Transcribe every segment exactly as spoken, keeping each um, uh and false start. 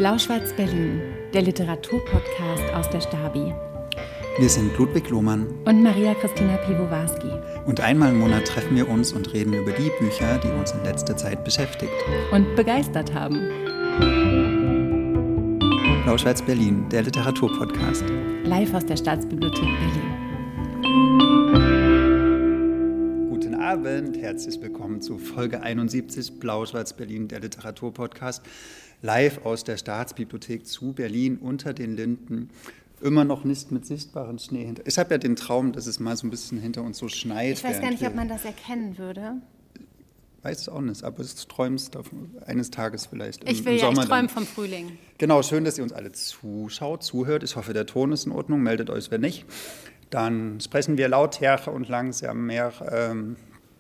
Blau-Schwarz-Berlin, der Literaturpodcast aus der Stabi. Wir sind Ludwig Lohmann und Maria Christina Piwowarski. Und einmal im Monat treffen wir uns und reden über die Bücher, die uns in letzter Zeit beschäftigt und begeistert haben. Blau-Schwarz-Berlin, der Literaturpodcast. Live aus der Staatsbibliothek Berlin. Guten Abend, herzlich willkommen zu Folge einundsiebzig Blau-Schwarz-Berlin, der Literaturpodcast. Live aus der Staatsbibliothek zu Berlin unter den Linden. Immer noch nicht mit sichtbarem Schnee hinter. Ich habe ja den Traum, dass es mal so ein bisschen hinter uns so schneit. Ich weiß gar nicht, ob man das erkennen würde. Weiß es auch nicht, aber du träumst eines Tages vielleicht im, ich will im ja, Sommer. Ich träume vom Frühling. Genau, schön, dass ihr uns alle zuschaut, zuhört. Ich hoffe, der Ton ist in Ordnung. Meldet euch, wenn nicht. Dann sprechen wir lauter und langsam mehr. Ähm,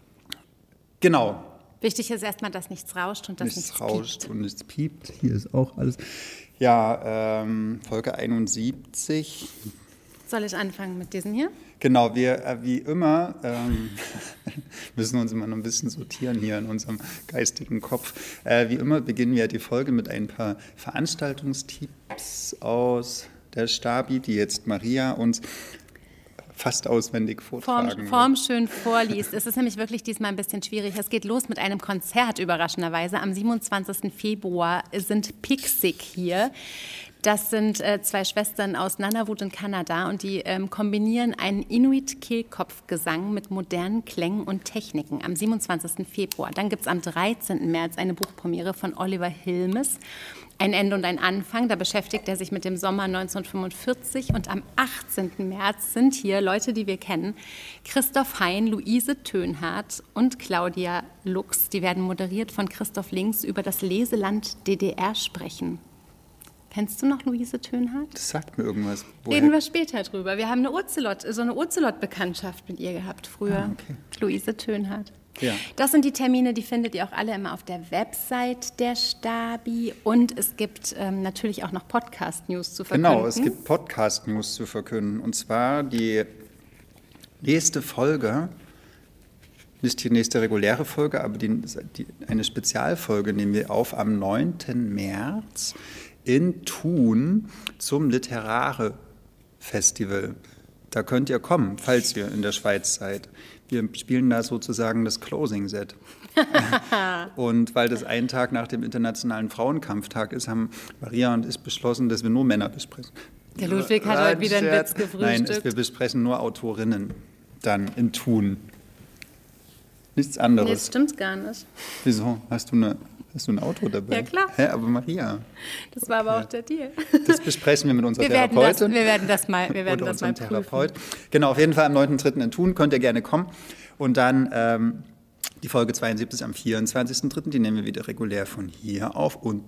genau. Wichtig ist erstmal, dass nichts rauscht und dass nichts, nichts rauscht piept. und nichts piept. Hier ist auch alles. Ja, ähm, Folge einundsiebzig. Soll ich anfangen mit diesen hier? Genau, wir äh, wie immer ähm, müssen uns immer noch ein bisschen sortieren hier in unserem geistigen Kopf. Äh, wie immer beginnen wir die Folge mit ein paar Veranstaltungstipps aus der Stabi, die jetzt Maria uns fast auswendig vortragen Form, formschön vorliest. Es ist nämlich wirklich diesmal ein bisschen schwierig. Es geht los mit einem Konzert, überraschenderweise. Am siebenundzwanzigsten Februar sind Pixik hier. Das sind äh, zwei Schwestern aus Nunavut in Kanada und die ähm, kombinieren einen Inuit-Kehlkopfgesang mit modernen Klängen und Techniken am siebenundzwanzigsten Februar. Dann gibt es am dreizehnten März eine Buchpremiere von Oliver Hilmes. Ein Ende und ein Anfang, da beschäftigt er sich mit dem Sommer neunzehnhundertfünfundvierzig. Und am achtzehnten März sind hier Leute, die wir kennen, Christoph Hein, Luise Tönhardt und Claudia Lux. Die werden moderiert von Christoph Links über das Leseland D D R sprechen. Kennst du noch Luise Tönhardt? Das sagt mir irgendwas. Woher? Reden wir später drüber. Wir haben eine Ocelot, so eine Ocelot-Bekanntschaft mit ihr gehabt früher. Ah, okay. Luise Tönhardt. Ja. Das sind die Termine, die findet ihr auch alle immer auf der Website der Stabi. Und es gibt ähm, natürlich auch noch Podcast-News zu verkünden. Genau, es gibt Podcast-News zu verkünden. Und zwar die nächste Folge, nicht die nächste reguläre Folge, aber die, die, eine Spezialfolge nehmen wir auf am neunten März in Thun zum Literare-Festival. Da könnt ihr kommen, falls ihr in der Schweiz seid. Wir spielen da sozusagen das Closing-Set. Und weil das ein Tag nach dem Internationalen Frauenkampftag ist, haben Maria und ich beschlossen, dass wir nur Männer besprechen. Der Ludwig hat heute wieder einen Witz gefrühstückt. Nein, wir besprechen nur Autorinnen dann in Thun. Nichts anderes. Nee, das stimmt gar nicht. Wieso? Hast du, eine, hast du ein Auto dabei? Ja, klar. Hä, aber Maria. Das war aber auch der Deal. Das besprechen wir mit unserer wir werden Therapeutin. Das, wir werden das mal, wir werden oder das mal unserem prüfen. Therapeut. Genau, auf jeden Fall am neunten dritten in Thun könnt ihr gerne kommen. Und dann ähm, die Folge zweiundsiebzig am vierundzwanzigsten dritten Die nehmen wir wieder regulär von hier auf. Und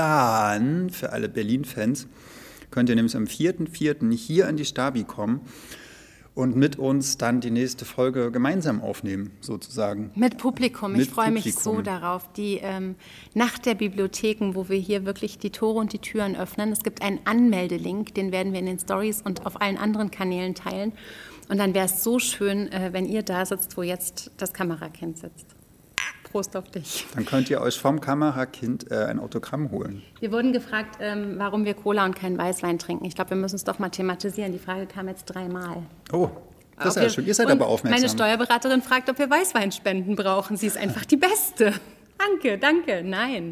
dann, für alle Berlin-Fans, könnt ihr nämlich am vierten vierten hier in die Stabi kommen und mit uns dann die nächste Folge gemeinsam aufnehmen, sozusagen. Mit Publikum. Ich Mit freue mich Publikum. so darauf. Die ähm, Nacht der Bibliotheken, wo wir hier wirklich die Tore und die Türen öffnen. Es gibt einen Anmeldelink, den werden wir in den Stories und auf allen anderen Kanälen teilen. Und dann wäre es so schön, äh, wenn ihr da sitzt, wo jetzt das Kamerakind sitzt. Prost auf dich. Dann könnt ihr euch vom Kamerakind äh, ein Autogramm holen. Wir wurden gefragt, ähm, warum wir Cola und keinen Weißwein trinken. Ich glaube, wir müssen es doch mal thematisieren. Die Frage kam jetzt dreimal. Oh, das ist ja wir, schön. Ihr seid und aber aufmerksam. Meine Steuerberaterin fragt, ob wir Weißweinspenden brauchen. Sie ist einfach die Beste. Danke, danke, nein.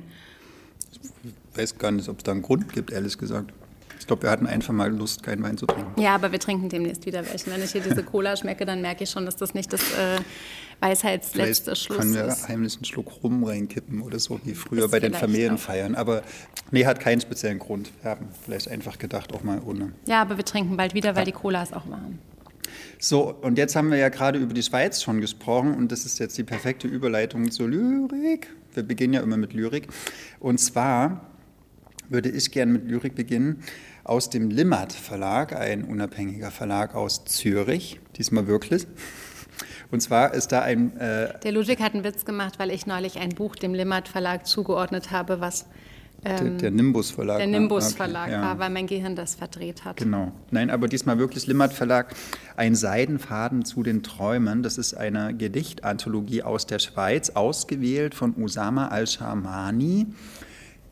Ich weiß gar nicht, ob es da einen Grund gibt, ehrlich gesagt. Ich glaube, wir hatten einfach mal Lust, keinen Wein zu trinken. Ja, aber wir trinken demnächst wieder welchen. Wenn ich hier diese Cola schmecke, dann merke ich schon, dass das nicht das äh, Weisheitsletzte Schluss können wir ist. heimlich einen Schluck rum reinkippen oder so, wie früher Das bei den vielleicht Familienfeiern. Aber nee, hat keinen speziellen Grund. Wir haben vielleicht einfach gedacht, auch mal ohne. Ja, aber wir trinken bald wieder, weil die Cola ist auch warm. So, und jetzt haben wir ja gerade über die Schweiz schon gesprochen und das ist jetzt die perfekte Überleitung zur Lyrik. Wir beginnen ja immer mit Lyrik. Und zwar würde ich gerne mit Lyrik beginnen aus dem Limmat Verlag, ein unabhängiger Verlag aus Zürich, diesmal wirklich. Und zwar ist da ein... Äh, Der Ludwig hat einen Witz gemacht, weil ich neulich ein Buch dem Limmat Verlag zugeordnet habe, was ähm, der, der Nimbus Verlag der war. Nimbus Okay, Verlag ja. war, weil mein Gehirn das verdreht hat. Genau. Nein, aber diesmal wirklich Limmat Verlag, ein Seidenfaden zu den Träumen. Das ist eine Gedichtanthologie aus der Schweiz, ausgewählt von Usama al-Shamani,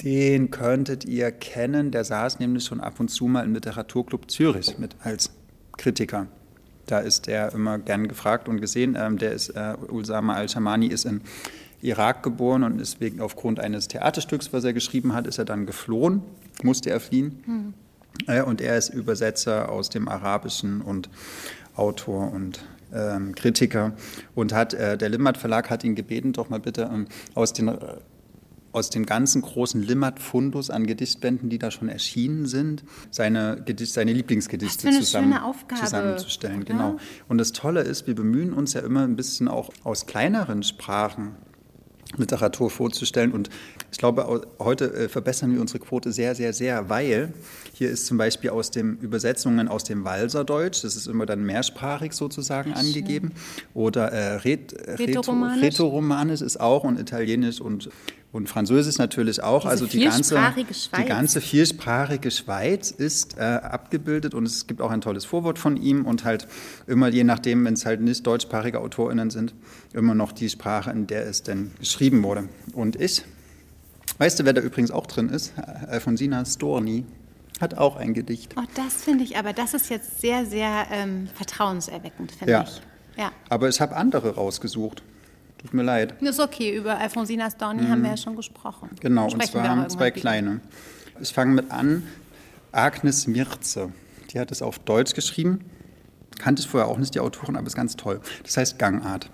Den könntet ihr kennen, der saß nämlich schon ab und zu mal im Literaturclub Zürich mit als Kritiker. Da ist er immer gern gefragt und gesehen. Ähm, der ist, äh, Usama al-Shamani ist in Irak geboren und ist wegen, aufgrund eines Theaterstücks, was er geschrieben hat, ist er dann geflohen, musste er fliehen. Hm. Äh, und er ist Übersetzer aus dem Arabischen und Autor und ähm, Kritiker. Und hat, äh, der Limmat Verlag hat ihn gebeten, doch mal bitte ähm, aus den... Äh, aus dem ganzen großen Limmat-Fundus an Gedichtbänden, die da schon erschienen sind, seine, Gedicht, seine Lieblingsgedichte zusammen, zusammenzustellen. Genau. Und das Tolle ist, wir bemühen uns ja immer ein bisschen auch aus kleineren Sprachen Literatur vorzustellen. Und ich glaube, heute verbessern wir unsere Quote sehr, sehr, sehr, weil hier ist zum Beispiel aus den Übersetzungen aus dem Walserdeutsch, das ist immer dann mehrsprachig sozusagen angegeben, oder äh, Ret, Rätoromanisch. Rätoromanisch ist auch und Italienisch und Und Französisch natürlich auch. Diese also die ganze, Schweiz. die ganze viersprachige Schweiz ist äh, abgebildet und es gibt auch ein tolles Vorwort von ihm und halt immer, je nachdem, wenn es halt nicht deutschsprachige AutorInnen sind, immer noch die Sprache, in der es denn geschrieben wurde. Und ich, weißt du, wer da übrigens auch drin ist? Alfonsina Storni hat auch ein Gedicht. Oh, das finde ich, aber das ist jetzt sehr, sehr ähm, vertrauenserweckend, finde ja. ich. Ja. Aber ich habe andere rausgesucht. Tut mir leid. Das ist okay, über Alfonsina Storni mhm. haben wir ja schon gesprochen. Genau, und zwar haben zwei kleine. Ich fange mit an, Agnes Mirze. Die hat es auf Deutsch geschrieben. Kannte ich vorher auch nicht, die Autorin, aber ist ganz toll. Das heißt Gangart.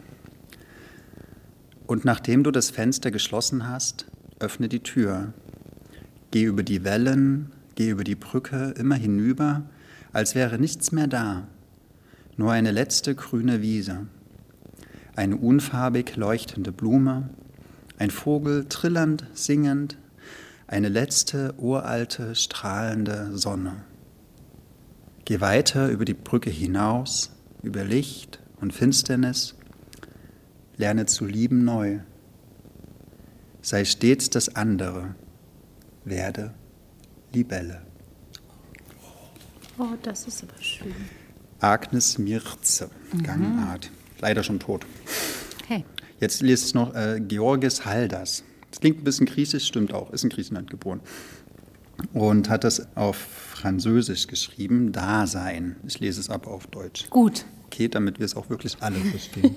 Und nachdem du das Fenster geschlossen hast, öffne die Tür. Geh über die Wellen, geh über die Brücke, immer hinüber, als wäre nichts mehr da. Nur eine letzte grüne Wiese. Eine unfarbig leuchtende Blume, ein Vogel trillernd, singend, eine letzte uralte, strahlende Sonne. Geh weiter über die Brücke hinaus, über Licht und Finsternis, lerne zu lieben neu. Sei stets das andere, werde Libelle. Oh, das ist aber schön. Agnes Mirze, mhm. Gangart. Leider schon tot. Okay. Jetzt lese ich noch äh, Georges Haldas. Das klingt ein bisschen griechisch, stimmt auch, ist in Griechenland geboren. Und hat das auf Französisch geschrieben, Dasein. Ich lese es aber auf Deutsch. Gut. Okay, damit wir es auch wirklich alle verstehen.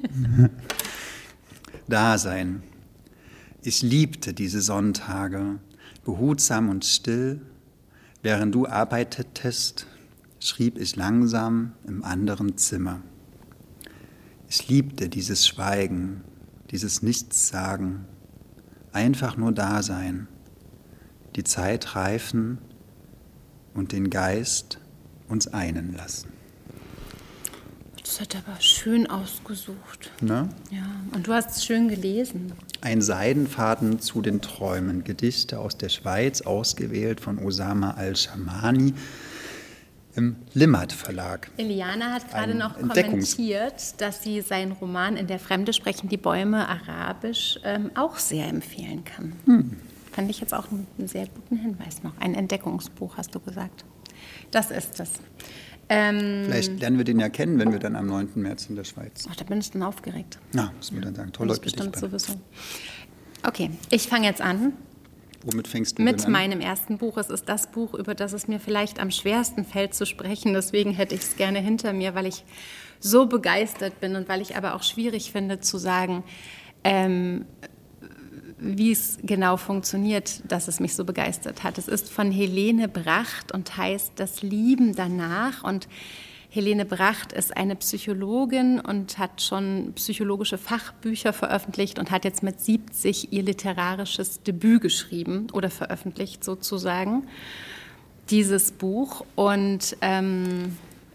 Dasein. Ich liebte diese Sonntage, behutsam und still. Während du arbeitetest, schrieb ich langsam im anderen Zimmer. Ich liebte dieses Schweigen, dieses Nichtssagen, einfach nur da sein, die Zeit reifen und den Geist uns einen lassen. Das hat aber schön ausgesucht. Ne? Ja, und du hast es schön gelesen. Ein Seidenfaden zu den Träumen, Gedichte aus der Schweiz, ausgewählt von Usama al-Shamani, im Limmat Verlag. Eliana hat gerade noch kommentiert, dass sie seinen Roman In der Fremde sprechen die Bäume arabisch ähm, auch sehr empfehlen kann. Hm. Fand ich jetzt auch einen, einen sehr guten Hinweis noch. Ein Entdeckungsbuch, hast du gesagt. Das ist es. Ähm, Vielleicht lernen wir den ja kennen, wenn wir dann am neunten März in der Schweiz. Ach, da bin ich dann aufgeregt. Na, muss man dann sagen. Toll, Leute, bestimmt sowieso. Okay, ich fange jetzt an. Womit fängst du Mit denn an? meinem ersten Buch. Es ist das Buch, über das es mir vielleicht am schwersten fällt zu sprechen. Deswegen hätte ich es gerne hinter mir, weil ich so begeistert bin und weil ich aber auch schwierig finde zu sagen, ähm, wie es genau funktioniert, dass es mich so begeistert hat. Es ist von Helene Bracht und heißt Das Lieben danach. Und Helene Bracht ist eine Psychologin und hat schon psychologische Fachbücher veröffentlicht und hat jetzt mit siebzig ihr literarisches Debüt geschrieben oder veröffentlicht sozusagen, dieses Buch. Und ähm,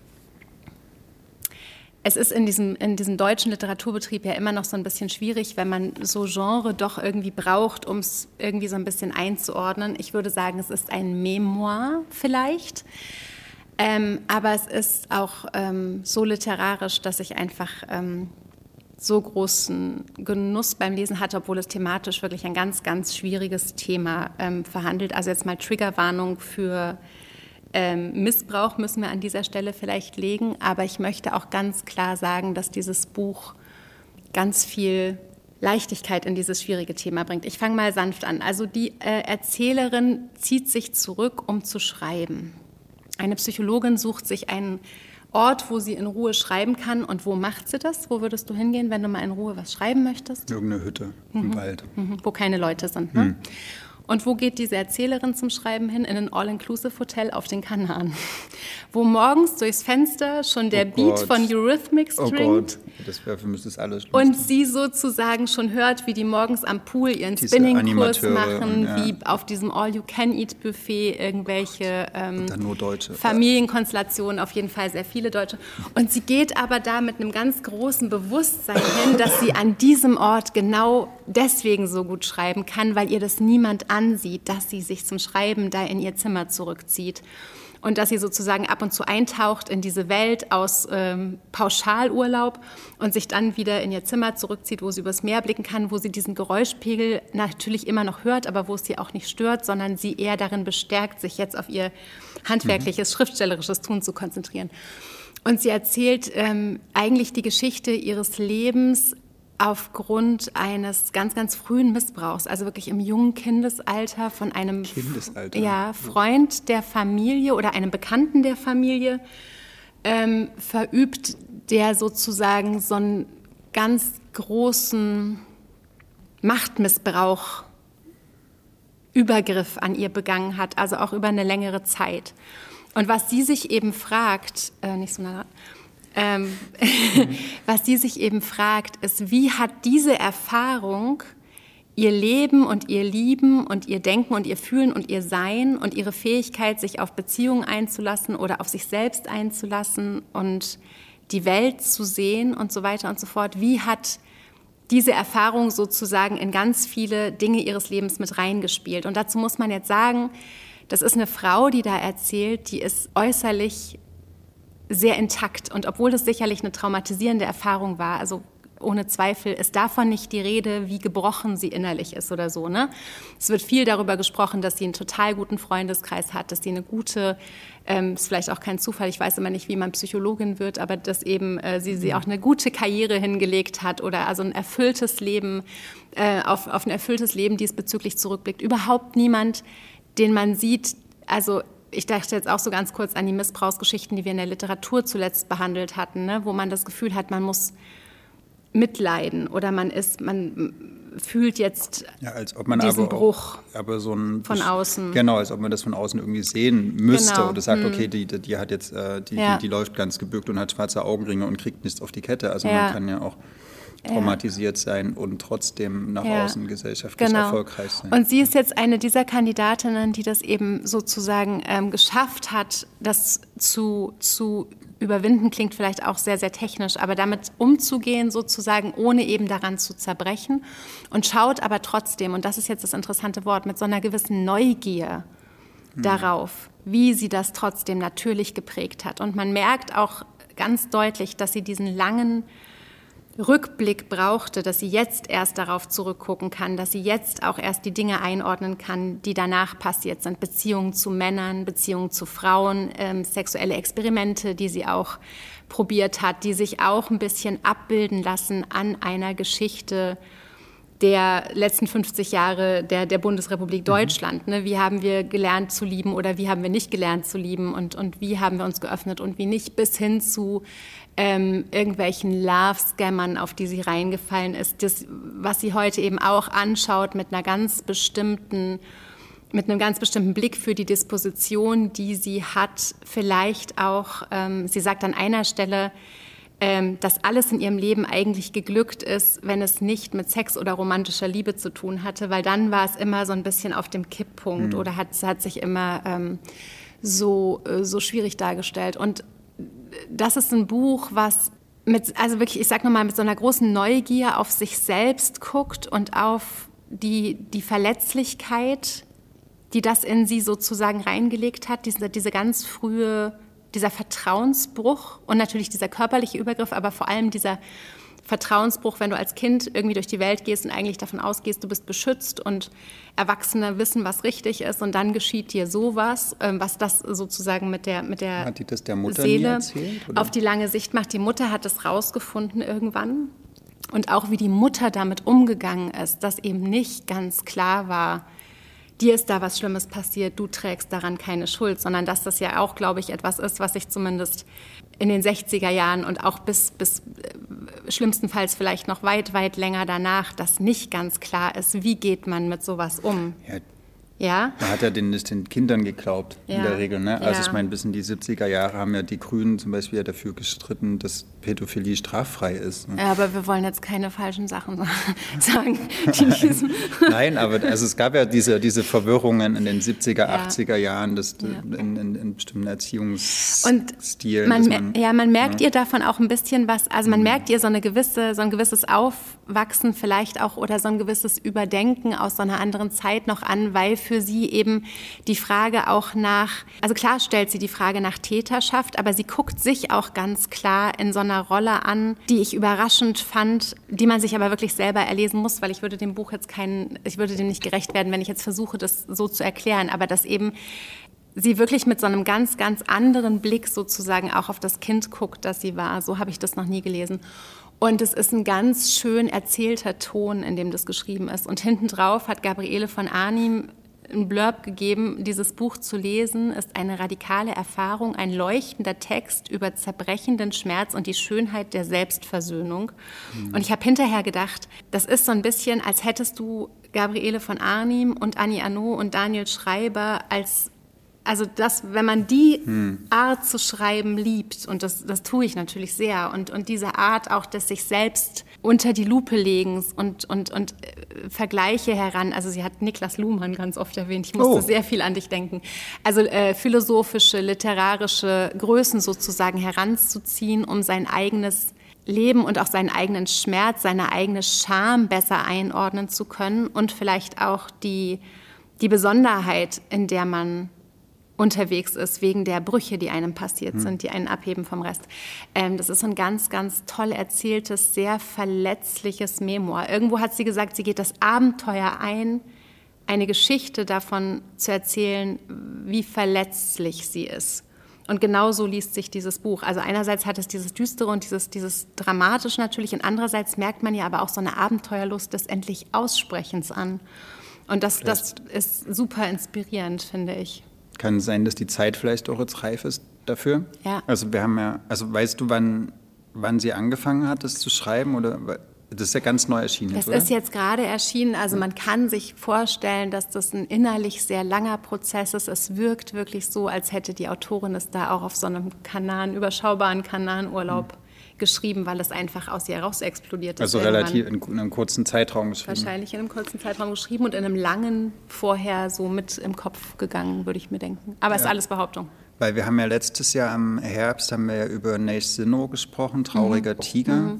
es ist in diesem, in diesem deutschen Literaturbetrieb ja immer noch so ein bisschen schwierig, wenn man so Genre doch irgendwie braucht, um es irgendwie so ein bisschen einzuordnen. Ich würde sagen, es ist ein Memoir vielleicht. Ähm, aber es ist auch ähm, so literarisch, dass ich einfach ähm, so großen Genuss beim Lesen hatte, obwohl es thematisch wirklich ein ganz, ganz schwieriges Thema ähm, verhandelt. Also jetzt mal Triggerwarnung für ähm, Missbrauch müssen wir an dieser Stelle vielleicht legen. Aber ich möchte auch ganz klar sagen, dass dieses Buch ganz viel Leichtigkeit in dieses schwierige Thema bringt. Ich fange mal sanft an. Also die äh, Erzählerin zieht sich zurück, um zu schreiben. Eine Psychologin sucht sich einen Ort, wo sie in Ruhe schreiben kann. Und wo macht sie das? Wo würdest du hingehen, wenn du mal in Ruhe was schreiben möchtest? Irgendeine Hütte mhm. im Wald. Mhm. Wo keine Leute sind, ne? Mhm. Und wo geht diese Erzählerin zum Schreiben hin? In ein All-Inclusive-Hotel auf den Kanaren. Wo morgens durchs Fenster schon der oh Beat von Eurythmics oh dringt. Oh Gott, das wäre für mich das alles Und sie sozusagen schon hört, wie die morgens am Pool ihren Spinning-Kurs machen, und, ja. wie auf diesem All-You-Can-Eat-Buffet irgendwelche ähm, nur Deutsche. Familienkonstellationen, auf jeden Fall sehr viele Deutsche. Und sie geht aber da mit einem ganz großen Bewusstsein hin, dass sie an diesem Ort genau deswegen so gut schreiben kann, weil ihr das niemand ansieht, dass sie sich zum Schreiben da in ihr Zimmer zurückzieht und dass sie sozusagen ab und zu eintaucht in diese Welt aus ähm, Pauschalurlaub und sich dann wieder in ihr Zimmer zurückzieht, wo sie übers Meer blicken kann, wo sie diesen Geräuschpegel natürlich immer noch hört, aber wo es sie auch nicht stört, sondern sie eher darin bestärkt, sich jetzt auf ihr handwerkliches, mhm. schriftstellerisches Tun zu konzentrieren. Und sie erzählt ähm, eigentlich die Geschichte ihres Lebens aufgrund eines ganz, ganz frühen Missbrauchs, also wirklich im jungen Kindesalter von einem Kindesalter. Ja, Freund der Familie oder einem Bekannten der Familie ähm, verübt, der sozusagen so einen ganz großen Machtmissbrauch, Übergriff an ihr begangen hat, also auch über eine längere Zeit. Und was sie sich eben fragt, äh, nicht so nah, Ähm, was sie sich eben fragt, ist, wie hat diese Erfahrung ihr Leben und ihr Lieben und ihr Denken und ihr Fühlen und ihr Sein und ihre Fähigkeit, sich auf Beziehungen einzulassen oder auf sich selbst einzulassen und die Welt zu sehen und so weiter und so fort, wie hat diese Erfahrung sozusagen in ganz viele Dinge ihres Lebens mit reingespielt? Und dazu muss man jetzt sagen, das ist eine Frau, die da erzählt, die ist äußerlich sehr intakt. Und obwohl das sicherlich eine traumatisierende Erfahrung war, also ohne Zweifel ist davon nicht die Rede, wie gebrochen sie innerlich ist oder so, ne? Es wird viel darüber gesprochen, dass sie einen total guten Freundeskreis hat, dass sie eine gute, ähm, ist vielleicht auch kein Zufall, ich weiß immer nicht, wie man Psychologin wird, aber dass eben äh, sie, sie auch eine gute Karriere hingelegt hat oder also ein erfülltes Leben, äh, auf, auf ein erfülltes Leben diesbezüglich zurückblickt. Überhaupt niemand, den man sieht, also ich dachte jetzt auch so ganz kurz an die Missbrauchsgeschichten, die wir in der Literatur zuletzt behandelt hatten, ne, wo man das Gefühl hat, man muss mitleiden oder man ist, man fühlt jetzt ja, als ob man diesen aber Bruch auch, aber so ein, von außen. Genau, als ob man das von außen irgendwie sehen müsste Genau. oder sagt, hm. okay, die, die, die hat jetzt, äh, die, ja. die, die läuft ganz gebückt und hat schwarze Augenringe und kriegt nichts auf die Kette. Also ja. man kann ja auch traumatisiert sein und trotzdem nach ja. außen gesellschaftlich genau. erfolgreich sein. Und sie ist jetzt eine dieser Kandidatinnen, die das eben sozusagen ähm, geschafft hat, das zu, zu überwinden, klingt vielleicht auch sehr, sehr technisch, aber damit umzugehen sozusagen, ohne eben daran zu zerbrechen und schaut aber trotzdem, und das ist jetzt das interessante Wort, mit so einer gewissen Neugier hm. darauf, wie sie das trotzdem natürlich geprägt hat. Und man merkt auch ganz deutlich, dass sie diesen langen Rückblick brauchte, dass sie jetzt erst darauf zurückgucken kann, dass sie jetzt auch erst die Dinge einordnen kann, die danach passiert sind. Beziehungen zu Männern, Beziehungen zu Frauen, ähm, sexuelle Experimente, die sie auch probiert hat, die sich auch ein bisschen abbilden lassen an einer Geschichte der letzten fünfzig Jahre der, der Bundesrepublik Deutschland. Ne? Wie haben wir gelernt zu lieben oder wie haben wir nicht gelernt zu lieben und, und wie haben wir uns geöffnet und wie nicht, bis hin zu ähm, irgendwelchen Love-Scammern, auf die sie reingefallen ist. Das, was sie heute eben auch anschaut mit einer ganz bestimmten, mit einem ganz bestimmten Blick für die Disposition, die sie hat, vielleicht auch, ähm, sie sagt an einer Stelle, Ähm, dass alles in ihrem Leben eigentlich geglückt ist, wenn es nicht mit Sex oder romantischer Liebe zu tun hatte, weil dann war es immer so ein bisschen auf dem Kipppunkt mhm. oder hat, hat sich immer ähm, so, äh, so schwierig dargestellt. Und das ist ein Buch, was mit, also wirklich, ich sag nochmal, mit so einer großen Neugier auf sich selbst guckt und auf die, die Verletzlichkeit, die das in sie sozusagen reingelegt hat, diese, diese ganz frühe dieser Vertrauensbruch und natürlich dieser körperliche Übergriff, aber vor allem dieser Vertrauensbruch, wenn du als Kind irgendwie durch die Welt gehst und eigentlich davon ausgehst, du bist beschützt und Erwachsene wissen, was richtig ist und dann geschieht dir sowas, was das sozusagen mit der, mit der, hat die das der Mutter Seele nie erzählt, oder? Auf die lange Sicht macht. Die Mutter hat es rausgefunden irgendwann Und auch wie die Mutter damit umgegangen ist, dass eben nicht ganz klar war, dir ist da was Schlimmes passiert, du trägst daran keine Schuld, sondern dass das ja auch, glaube ich, etwas ist, was sich zumindest in den sechziger Jahren und auch bis, bis äh, schlimmstenfalls vielleicht noch weit, weit länger danach, dass nicht ganz klar ist, wie geht man mit sowas um. Ja. Ja? Man hat ja den, den Kindern geglaubt, ja. in der Regel. Ne? Also ja. ich meine, bis in die siebziger Jahre haben ja die Grünen zum Beispiel ja dafür gestritten, dass Pädophilie straffrei ist. Ne? Ja, aber wir wollen jetzt keine falschen Sachen sagen. Diesem Nein, aber also es gab ja diese, diese Verwirrungen in den siebziger, ja. achtziger Jahren, das, ja. in, in, in bestimmten Erziehungsstilen. Man, man, ja, man merkt ja. ihr davon auch ein bisschen was, also man mhm. merkt ihr so, eine gewisse, so ein gewisses Aufwachsen vielleicht auch oder so ein gewisses Überdenken aus so einer anderen Zeit noch an, weil für sie eben die Frage auch nach, also klar stellt sie die Frage nach Täterschaft, aber sie guckt sich auch ganz klar in so einer Rolle an, die ich überraschend fand, die man sich aber wirklich selber erlesen muss, weil ich würde dem Buch jetzt keinen, ich würde dem nicht gerecht werden, wenn ich jetzt versuche, das so zu erklären, aber dass eben sie wirklich mit so einem ganz, ganz anderen Blick sozusagen auch auf das Kind guckt, das sie war. So habe ich das noch nie gelesen. Und es ist ein ganz schön erzählter Ton, in dem das geschrieben ist. Und hinten drauf hat Gabriele von Arnim ein Blurb gegeben, dieses Buch zu lesen, ist eine radikale Erfahrung, ein leuchtender Text über zerbrechenden Schmerz und die Schönheit der Selbstversöhnung. Mhm. Und ich habe hinterher gedacht, das ist so ein bisschen, als hättest du Gabriele von Arnim und Annie Ernaux und Daniel Schreiber als, also das, wenn man die hm. Art zu schreiben liebt, und das, das tue ich natürlich sehr, und, und diese Art auch des sich selbst unter die Lupe legens und, und, und äh, Vergleiche heran, also sie hat Niklas Luhmann ganz oft erwähnt, ich musste oh. sehr viel an dich denken, also äh, philosophische, literarische Größen sozusagen heranzuziehen, um sein eigenes Leben und auch seinen eigenen Schmerz, seine eigene Scham besser einordnen zu können und vielleicht auch die, die Besonderheit, in der man unterwegs ist, wegen der Brüche, die einem passiert hm. sind, die einen abheben vom Rest. Ähm, das ist so ein ganz, ganz toll erzähltes, sehr verletzliches Memoir. Irgendwo hat sie gesagt, sie geht das Abenteuer ein, eine Geschichte davon zu erzählen, wie verletzlich sie ist. Und genau so liest sich dieses Buch. Also einerseits hat es dieses Düstere und dieses, dieses Dramatische natürlich und andererseits merkt man ja aber auch so eine Abenteuerlust des endlich Aussprechens an. Und das, das ist super inspirierend, finde ich. Kann sein, dass die Zeit vielleicht auch jetzt reif ist dafür? Ja. Also wir haben ja, also weißt du, wann, wann sie angefangen hat, das zu schreiben? Oder das ist ja ganz neu erschienen. Das jetzt, oder? ist jetzt gerade erschienen. Also man kann sich vorstellen, dass das ein innerlich sehr langer Prozess ist. Es wirkt wirklich so, als hätte die Autorin es da auch auf so einem Kanan, überschaubaren Kananurlaub hm. geschrieben, weil es einfach aus ihr heraus explodiert ist. Also relativ in, in einem kurzen Zeitraum geschrieben. Wahrscheinlich in einem kurzen Zeitraum geschrieben und in einem langen vorher so mit im Kopf gegangen, würde ich mir denken. Aber es ja. ist alles Behauptung. Weil wir haben ja letztes Jahr im Herbst haben wir ja über Neige Sinnoh gesprochen, Trauriger mhm. Tiger. Mhm.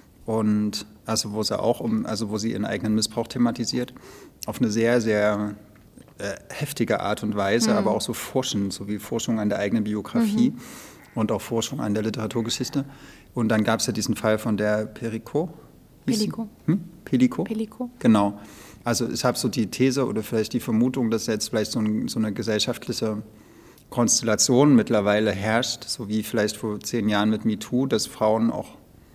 Und also wo sie auch um, also wo sie ihren eigenen Missbrauch thematisiert, auf eine sehr, sehr äh, heftige Art und Weise, mhm. aber auch so forschend, so wie Forschung an der eigenen Biografie mhm. und auch Forschung an der Literaturgeschichte. Und dann gab es ja diesen Fall von der Perico. Pellico. Hm? Pellico? Pellico. Genau. Also ich habe so die These oder vielleicht die Vermutung, dass jetzt vielleicht so, ein, so eine gesellschaftliche Konstellation mittlerweile herrscht, so wie vielleicht vor zehn Jahren mit MeToo, dass Frauen auch,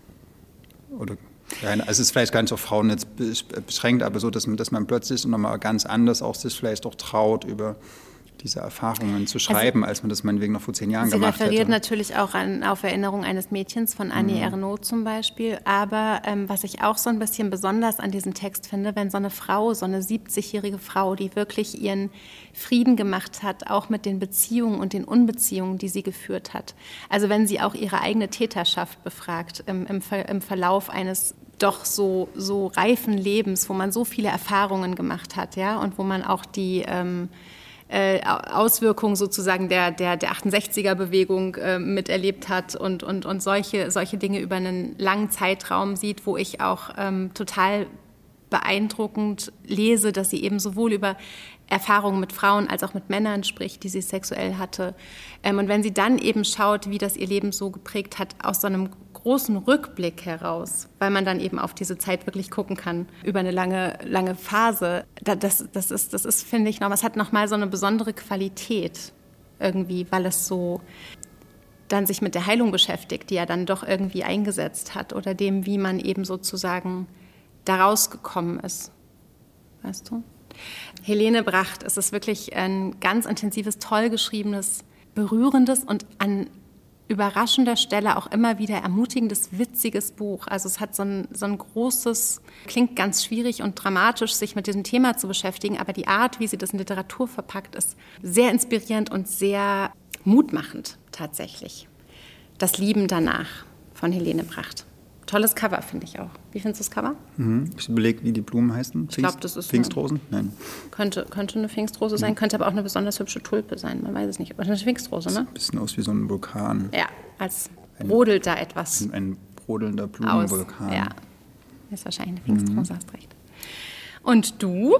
oder also es ist vielleicht gar nicht auf Frauen jetzt beschränkt, aber so, dass man, dass man plötzlich nochmal ganz anders auch sich vielleicht auch traut, über diese Erfahrungen zu schreiben, also, als man das meinetwegen noch vor zehn Jahren gemacht hätte. Sie referiert natürlich auch an, auf Erinnerung eines Mädchens von Annie mhm. Ernaux zum Beispiel. Aber ähm, was ich auch so ein bisschen besonders an diesem Text finde, wenn so eine Frau, so eine siebzigjährige Frau, die wirklich ihren Frieden gemacht hat, auch mit den Beziehungen und den Unbeziehungen, die sie geführt hat. Also wenn sie auch ihre eigene Täterschaft befragt im, im, Ver, im Verlauf eines doch so, so reifen Lebens, wo man so viele Erfahrungen gemacht hat, ja, und wo man auch die ähm, Äh, Auswirkungen sozusagen der, der, der achtundsechziger-Bewegung äh, miterlebt hat und, und, und solche, solche Dinge über einen langen Zeitraum sieht, wo ich auch ähm, total beeindruckend lese, dass sie eben sowohl über Erfahrungen mit Frauen als auch mit Männern spricht, die sie sexuell hatte. Ähm, und wenn sie dann eben schaut, wie das ihr Leben so geprägt hat, aus so einem großen Rückblick heraus, weil man dann eben auf diese Zeit wirklich gucken kann, über eine lange, lange Phase, das, das ist, das ist, finde ich, noch, es hat nochmal so eine besondere Qualität irgendwie, weil es so, dann sich mit der Heilung beschäftigt, die er dann doch irgendwie eingesetzt hat oder dem, wie man eben sozusagen da rausgekommen ist. Weißt du? Helene Bracht, es ist wirklich ein ganz intensives, toll geschriebenes, berührendes und an überraschender Stelle auch immer wieder ermutigendes, witziges Buch. Also es hat so ein, so ein großes, klingt ganz schwierig und dramatisch, sich mit diesem Thema zu beschäftigen, aber die Art, wie sie das in Literatur verpackt, ist sehr inspirierend und sehr mutmachend tatsächlich. Das Lieben danach von Helene Bracht. Tolles Cover, finde ich auch. Wie findest du das Cover? Mhm. Ich überlege, wie die Blumen heißen. Ich glaube, das ist Pfingstrosen? Nein. Könnte, könnte eine Pfingstrose sein, könnte aber auch eine besonders hübsche Tulpe sein. Man weiß es nicht. Oder eine Pfingstrose, ne? Sieht ein bisschen aus wie so ein Vulkan. Ja, als brodelt da etwas. Ein, ein brodelnder Blumenvulkan. Aus. Ja, ist wahrscheinlich eine Pfingstrose, mhm. hast recht. Und du?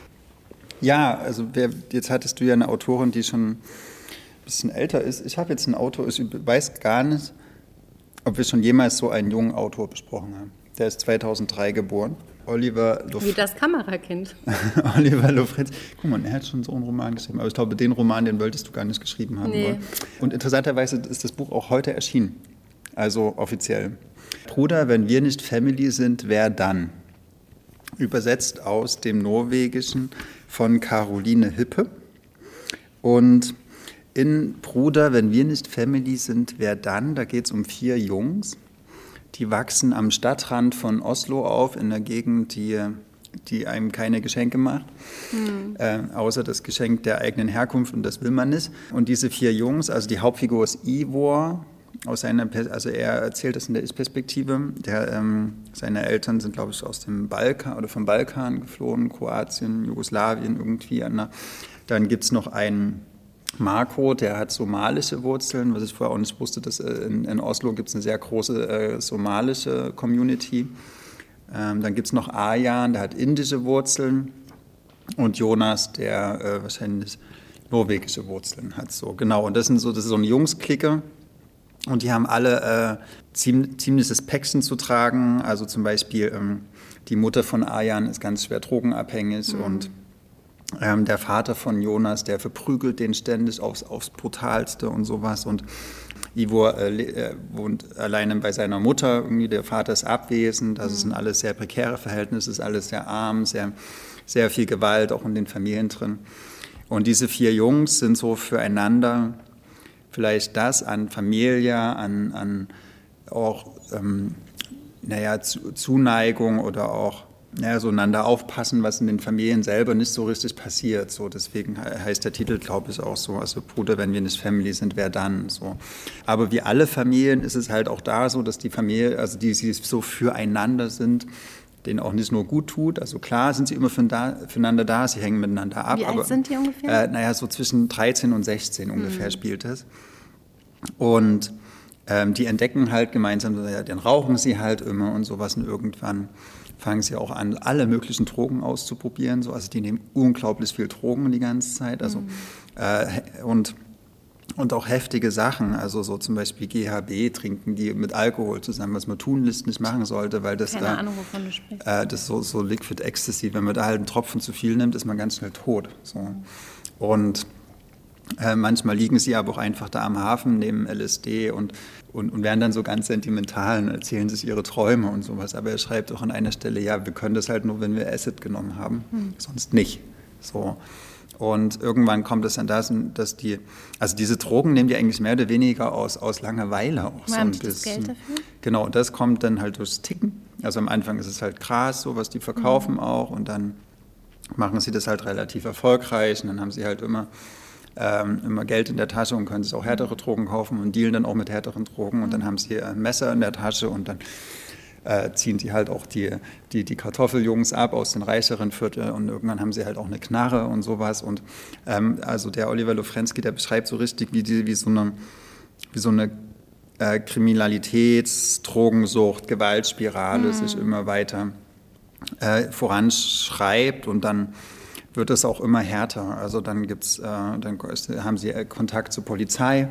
Ja, also wer, jetzt hattest du ja eine Autorin, die schon ein bisschen älter ist. Ich habe jetzt einen Autor, ich weiß gar nicht, ob wir schon jemals so einen jungen Autor besprochen haben. Der ist zweitausenddrei geboren. Oliver Lofrenz. Wie das Kamerakind. Oliver Lofrenz. Guck mal, er hat schon so einen Roman geschrieben. Aber ich glaube, den Roman, den wolltest du gar nicht geschrieben haben. Nee. Und interessanterweise ist das Buch auch heute erschienen. Also offiziell. Bruder, wenn wir nicht Family sind, wer dann? Übersetzt aus dem Norwegischen von Caroline Hippe. Und in Bruder, wenn wir nicht Family sind, wer dann? Da geht es um vier Jungs, die wachsen am Stadtrand von Oslo auf, in der Gegend, die, die einem keine Geschenke macht, mhm. äh, außer das Geschenk der eigenen Herkunft, und das will man nicht. Und diese vier Jungs, also die Hauptfigur ist Ivor, aus seiner, also er erzählt das in der Ich-Perspektive. Der, ähm, seine Eltern sind, glaube ich, aus dem Balkan oder vom Balkan geflohen, Kroatien, Jugoslawien irgendwie. Dann gibt es noch einen Marco, der hat somalische Wurzeln, was ich vorher auch nicht wusste, dass in, in Oslo gibt es eine sehr große äh, somalische Community. Ähm, dann gibt es noch Arjan, der hat indische Wurzeln, und Jonas, der äh, wahrscheinlich norwegische Wurzeln hat. So, genau, und das, sind so, das ist so eine Jungsklicke, und die haben alle äh, ziem, ziemliches Päckchen zu tragen. Also zum Beispiel ähm, die Mutter von Arjan ist ganz schwer drogenabhängig, mhm. und Ähm, der Vater von Jonas, der verprügelt den ständig aufs, aufs Brutalste und sowas. Und Ivor äh, wohnt alleine bei seiner Mutter. Irgendwie der Vater ist abwesend. Also es sind alles sehr prekäre Verhältnisse, es ist alles sehr arm, sehr, sehr viel Gewalt auch in den Familien drin. Und diese vier Jungs sind so füreinander vielleicht das an Familie, an, an auch ähm, naja, Zuneigung oder auch ja, so einander aufpassen, was in den Familien selber nicht so richtig passiert. So, deswegen heißt der Titel, glaube ich, auch so, also Bruder, wenn wir nicht Family sind, wer dann? So. Aber wie alle Familien ist es halt auch da so, dass die Familie, also die, die so füreinander sind, denen auch nicht nur gut tut. Also klar sind sie immer füreinander da, sie hängen miteinander ab. Wie alt aber, sind die ungefähr? Äh, naja, so zwischen dreizehn und sechzehn mhm. ungefähr spielt das. Und ähm, die entdecken halt gemeinsam, ja, dann rauchen sie halt immer und sowas, und irgendwann fangen sie auch an, alle möglichen Drogen auszuprobieren. So. Also die nehmen unglaublich viel Drogen die ganze Zeit. Also, mhm. äh, und, und auch heftige Sachen. Also so zum Beispiel G H B trinken die mit Alkohol zusammen, was man tunlichst nicht machen sollte, weil das Keine da, Ahnung, wovon du sprichst. Äh, das ist so, so Liquid Ecstasy. Wenn man da halt einen Tropfen zu viel nimmt, ist man ganz schnell tot. So. Mhm. Und äh, manchmal liegen sie aber auch einfach da am Hafen, nehmen L S D und Und, und werden dann so ganz sentimental und erzählen sich ihre Träume und sowas. Aber er schreibt auch an einer Stelle, ja, wir können das halt nur, wenn wir Acid genommen haben, hm. sonst nicht. So. Und irgendwann kommt es dann das, dass die, also diese Drogen nehmen die eigentlich mehr oder weniger aus, aus Langeweile auch so ein bisschen. Das Geld dafür? Genau, und das kommt dann halt durchs Ticken. Also am Anfang ist es halt Gras, so was die verkaufen hm. auch, und dann machen sie das halt relativ erfolgreich, und dann haben sie halt immer Ähm, immer Geld in der Tasche und können sich auch härtere Drogen kaufen und dealen dann auch mit härteren Drogen, und dann haben sie ein Messer in der Tasche, und dann äh, ziehen sie halt auch die, die, die Kartoffeljungs ab aus den reicheren Vierteln, und irgendwann haben sie halt auch eine Knarre und sowas. Und ähm, also der Oliver Lofrenz, der beschreibt so richtig, wie, die, wie so eine, wie so eine äh, Kriminalitäts-, Drogensucht, Gewaltspirale mhm. sich immer weiter äh, voranschreibt, und dann wird es auch immer härter. Also dann gibt's, äh, dann haben sie Kontakt zur Polizei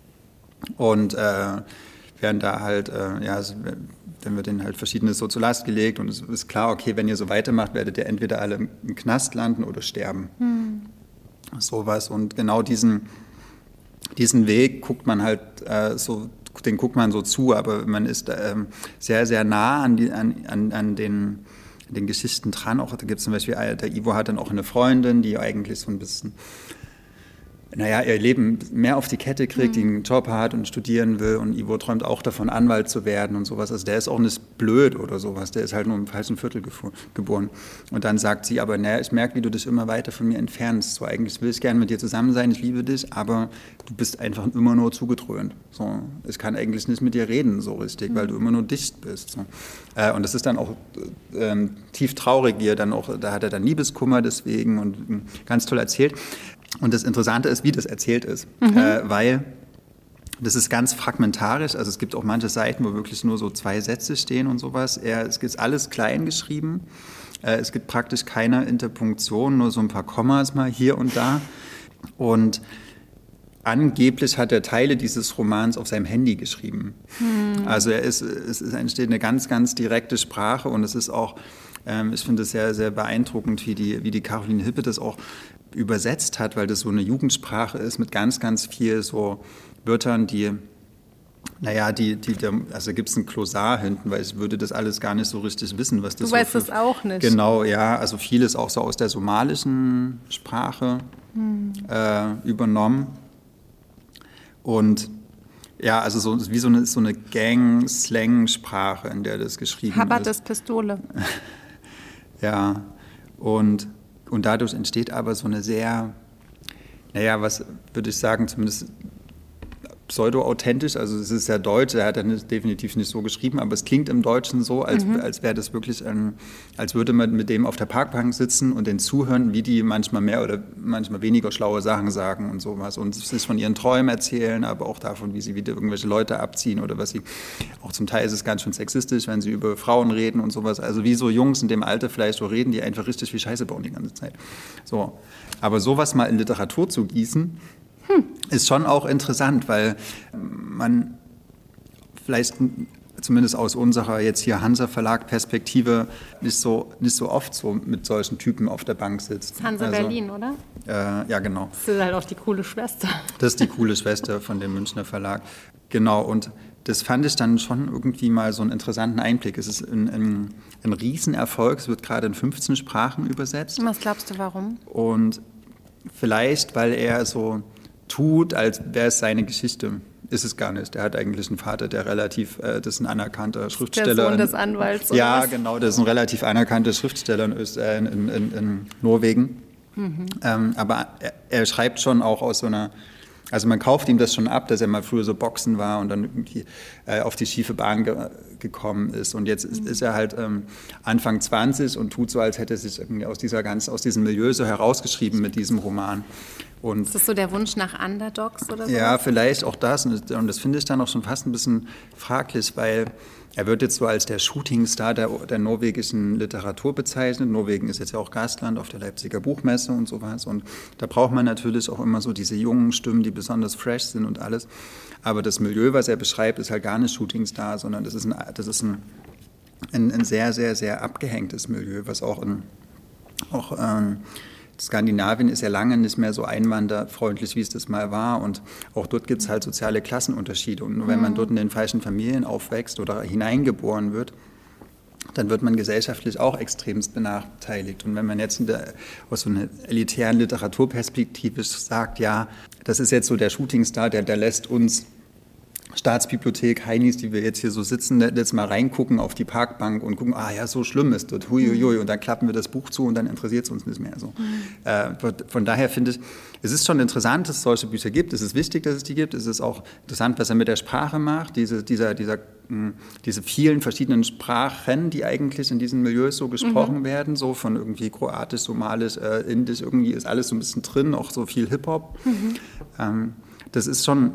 und äh, werden da halt, äh, ja, also, dann wird ihnen halt Verschiedenes so zur Last gelegt, und es ist klar, okay, wenn ihr so weitermacht, werdet ihr entweder alle im Knast landen oder sterben. Hm. Sowas. Und genau diesen, diesen Weg guckt man halt äh, so, den guckt man so zu, aber man ist ähm, sehr, sehr nah an, die, an, an, an den, den Geschichten dran. Auch da gibt es zum Beispiel, der Ivo hat dann auch eine Freundin, die eigentlich so ein bisschen, naja, ihr Leben mehr auf die Kette kriegt, mhm. die einen Job hat und studieren will, und Ivo träumt auch davon, Anwalt zu werden und sowas. Also der ist auch nicht blöd oder sowas, der ist halt nur im falschen Viertel geboren. Und dann sagt sie, aber naja, ich merke, wie du dich immer weiter von mir entfernst. So, eigentlich will ich gerne mit dir zusammen sein, ich liebe dich, aber du bist einfach immer nur zugedröhnt. So, ich kann eigentlich nicht mit dir reden so richtig, mhm. weil du immer nur dicht bist. So. Äh, und das ist dann auch äh, tief traurig, wie er dann auch, da hat er dann Liebeskummer deswegen und äh, ganz toll erzählt. Und das Interessante ist, wie das erzählt ist, mhm. äh, weil das ist ganz fragmentarisch, also es gibt auch manche Seiten, wo wirklich nur so zwei Sätze stehen und sowas. Er, es ist alles klein geschrieben, äh, es gibt praktisch keine Interpunktion, nur so ein paar Kommas mal hier und da. Und angeblich hat er Teile dieses Romans auf seinem Handy geschrieben. Mhm. Also er ist, es ist, entsteht eine ganz, ganz direkte Sprache, und es ist auch, ähm, ich finde es sehr, sehr beeindruckend, wie die, wie die Caroline Hippe das auch übersetzt hat, weil das so eine Jugendsprache ist mit ganz, ganz viel so Wörtern, die, naja, die, die, also gibt es ein Klosar hinten, weil ich würde das alles gar nicht so richtig wissen, was das ist. Du weißt es auch nicht. Genau, ja, also vieles auch so aus der somalischen Sprache hm. äh, übernommen. Und ja, also so, wie so eine, so eine Gang-Slang-Sprache, in der das geschrieben Habert ist. ist Pistole. Ja, und Und dadurch entsteht aber so eine sehr, naja, was würde ich sagen, zumindest pseudo-authentisch, also es ist ja deutsch, er hat ja nicht, definitiv nicht so geschrieben, aber es klingt im Deutschen so, als, mhm. als wäre das wirklich, ein, als würde man mit dem auf der Parkbank sitzen und den zuhören, wie die manchmal mehr oder manchmal weniger schlaue Sachen sagen und sowas, und sich von ihren Träumen erzählen, aber auch davon, wie sie wieder irgendwelche Leute abziehen oder was sie, auch zum Teil ist es ganz schön sexistisch, wenn sie über Frauen reden und sowas, also wie so Jungs in dem Alter vielleicht so reden, die einfach richtig viel Scheiße bauen die ganze Zeit. So. Aber sowas mal in Literatur zu gießen, Hm. ist schon auch interessant, weil man vielleicht zumindest aus unserer jetzt hier Hansa-Verlag-Perspektive nicht so, nicht so oft so mit solchen Typen auf der Bank sitzt. Das ist Hansa also, Berlin, oder? Äh, ja, genau. Das ist halt auch die coole Schwester. Das ist die coole Schwester von dem Münchner Verlag. Genau, und das fand ich dann schon irgendwie mal so einen interessanten Einblick. Es ist ein, ein, ein Riesenerfolg, es wird gerade in fünfzehn Sprachen übersetzt. Was glaubst du, warum? Und vielleicht, weil er so tut, als wäre es seine Geschichte. Ist es gar nicht. Er hat eigentlich einen Vater, der relativ, äh, das ist ein anerkannter Schriftsteller. Der Sohn des Anwalts, oder Ja, was? genau, das ist ein relativ anerkannter Schriftsteller in, in, in, in Norwegen. Mhm. Ähm, aber er, er schreibt schon auch aus so einer, also man kauft ihm das schon ab, dass er mal früher so Boxen war und dann irgendwie äh, auf die schiefe Bahn ge gekommen ist. Und jetzt ist, ist er halt ähm, Anfang zwanzig und tut so, als hätte er sich irgendwie aus, dieser ganz, aus diesem Milieu so herausgeschrieben mit diesem Roman. Und ist das so der Wunsch nach Underdogs oder so? Ja, vielleicht auch das. Und das finde ich dann auch schon fast ein bisschen fraglich, weil er wird jetzt so als der Shootingstar der, der norwegischen Literatur bezeichnet. Norwegen ist jetzt ja auch Gastland auf der Leipziger Buchmesse und sowas. Und da braucht man natürlich auch immer so diese jungen Stimmen, die besonders fresh sind und alles. Aber das Milieu, was er beschreibt, ist halt gar nicht Shootingstar, sondern das ist ein, das ist ein, ein, ein sehr, sehr, sehr abgehängtes Milieu, was auch in, auch, ähm, Skandinavien ist ja lange nicht mehr so einwanderfreundlich, wie es das mal war. Und auch dort gibt es halt soziale Klassenunterschiede. Und nur wenn man dort in den falschen Familien aufwächst oder hineingeboren wird, dann wird man gesellschaftlich auch extremst benachteiligt. Und wenn man jetzt in der, aus so einer elitären Literaturperspektive sagt, ja, das ist jetzt so der Shootingstar, der, der lässt uns Staatsbibliothek, Heinis, die wir jetzt hier so sitzen, jetzt mal reingucken auf die Parkbank und gucken, ah ja, so schlimm ist das, huiuiui, und dann klappen wir das Buch zu und dann interessiert es uns nicht mehr. So. Mhm. Äh, von daher finde ich, es ist schon interessant, dass es solche Bücher gibt, es ist wichtig, dass es die gibt, es ist auch interessant, was er mit der Sprache macht, diese, dieser, dieser, mh, diese vielen verschiedenen Sprachen, die eigentlich in diesen Milieus so gesprochen mhm. werden, so von irgendwie Kroatisch, Somalisch, äh, Indisch, irgendwie ist alles so ein bisschen drin, auch so viel Hip-Hop. Mhm. Ähm, das ist schon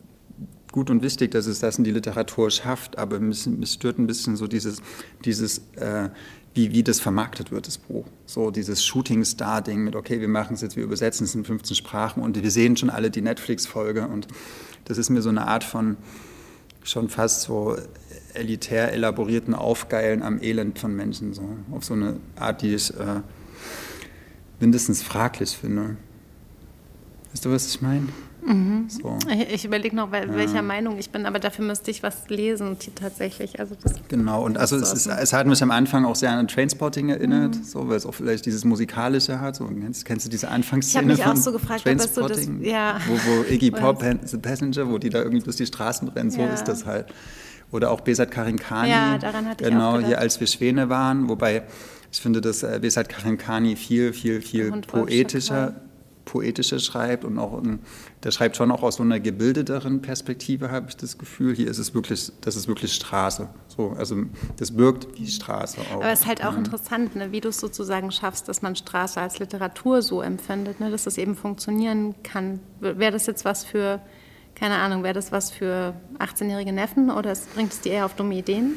gut und wichtig, dass es das in die Literatur schafft, aber mich, mich stört ein bisschen so dieses, dieses äh, wie, wie das vermarktet wird, das Buch. So dieses Shooting-Star-Ding mit, okay, wir machen es jetzt, wir übersetzen es in fünfzehn Sprachen und wir sehen schon alle die Netflix-Folge, und das ist mir so eine Art von schon fast so elitär elaborierten Aufgeilen am Elend von Menschen, so auf so eine Art, die ich äh, mindestens fraglich finde. Weißt du, was ich meine? Mhm. So. Ich, ich überlege noch, wel, welcher ja. Meinung ich bin, aber dafür müsste ich was lesen tatsächlich. Also das genau, und also es, ist, es hat mich am Anfang auch sehr an Trainspotting erinnert, mhm. so, weil es auch vielleicht dieses Musikalische hat. So, kennst, kennst du diese Anfangsszene ich von auch so gefragt, Trainspotting? So das, ja. wo, wo Iggy Pop, The Passenger, wo die da irgendwie durch die Straßen rennen, so ja. ist das halt. Oder auch Besat Karinkani, ja, daran hatte ich genau, auch gedacht. Hier als wir Schwäne waren, wobei ich finde, dass äh, Besat Karinkani viel, viel, viel poetischer poetischer schreibt und auch, der schreibt schon auch aus so einer gebildeteren Perspektive, habe ich das Gefühl. Hier ist es wirklich, das ist wirklich Straße. So, also das wirkt wie Straße auch. Aber es ist halt auch mhm. interessant, ne, wie du es sozusagen schaffst, dass man Straße als Literatur so empfindet, ne, dass das eben funktionieren kann. Wäre das jetzt was für, keine Ahnung, wäre das was für achtzehnjährige Neffen oder bringt es dir eher auf dumme Ideen?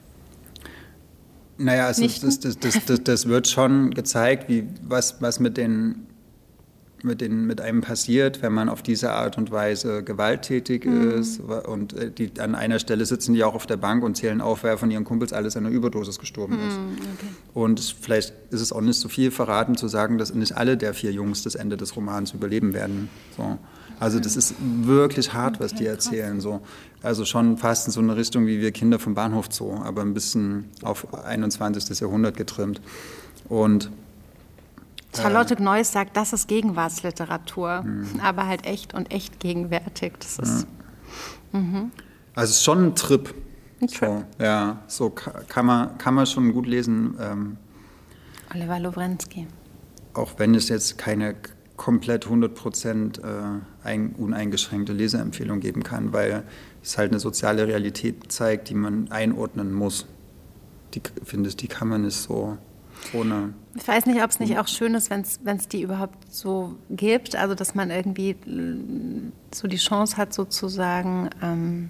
Naja, also das, das, das, das, das, das wird schon gezeigt, wie, was, was mit den Mit, den, mit einem passiert, wenn man auf diese Art und Weise gewalttätig mhm. ist. Und die, an einer Stelle sitzen die auch auf der Bank und zählen auf, wer von ihren Kumpels alles an einer Überdosis gestorben ist. Mhm, okay. Und vielleicht ist es auch nicht so viel verraten zu sagen, dass nicht alle der vier Jungs das Ende des Romans überleben werden. So. Also das ist wirklich hart, was okay, die erzählen. So. Also schon fast in so eine Richtung wie wir Kinder vom Bahnhof Zoo, aber ein bisschen auf einundzwanzigstes Jahrhundert getrimmt. Und Charlotte Gneuss sagt, das ist Gegenwartsliteratur, mhm. aber halt echt und echt gegenwärtig. Das ist, ja. mhm. Also es ist schon ein Trip. Ein Trip. So, ja, so kann man, kann man schon gut lesen. Ähm, Oliver Lowrensky. Auch wenn es jetzt keine komplett hundert Prozent äh, ein, uneingeschränkte Leseempfehlung geben kann, weil es halt eine soziale Realität zeigt, die man einordnen muss. Die, finde ich, die kann man nicht so ohne... Ich weiß nicht, ob es nicht auch schön ist, wenn es die überhaupt so gibt, also dass man irgendwie so die Chance hat sozusagen, ähm,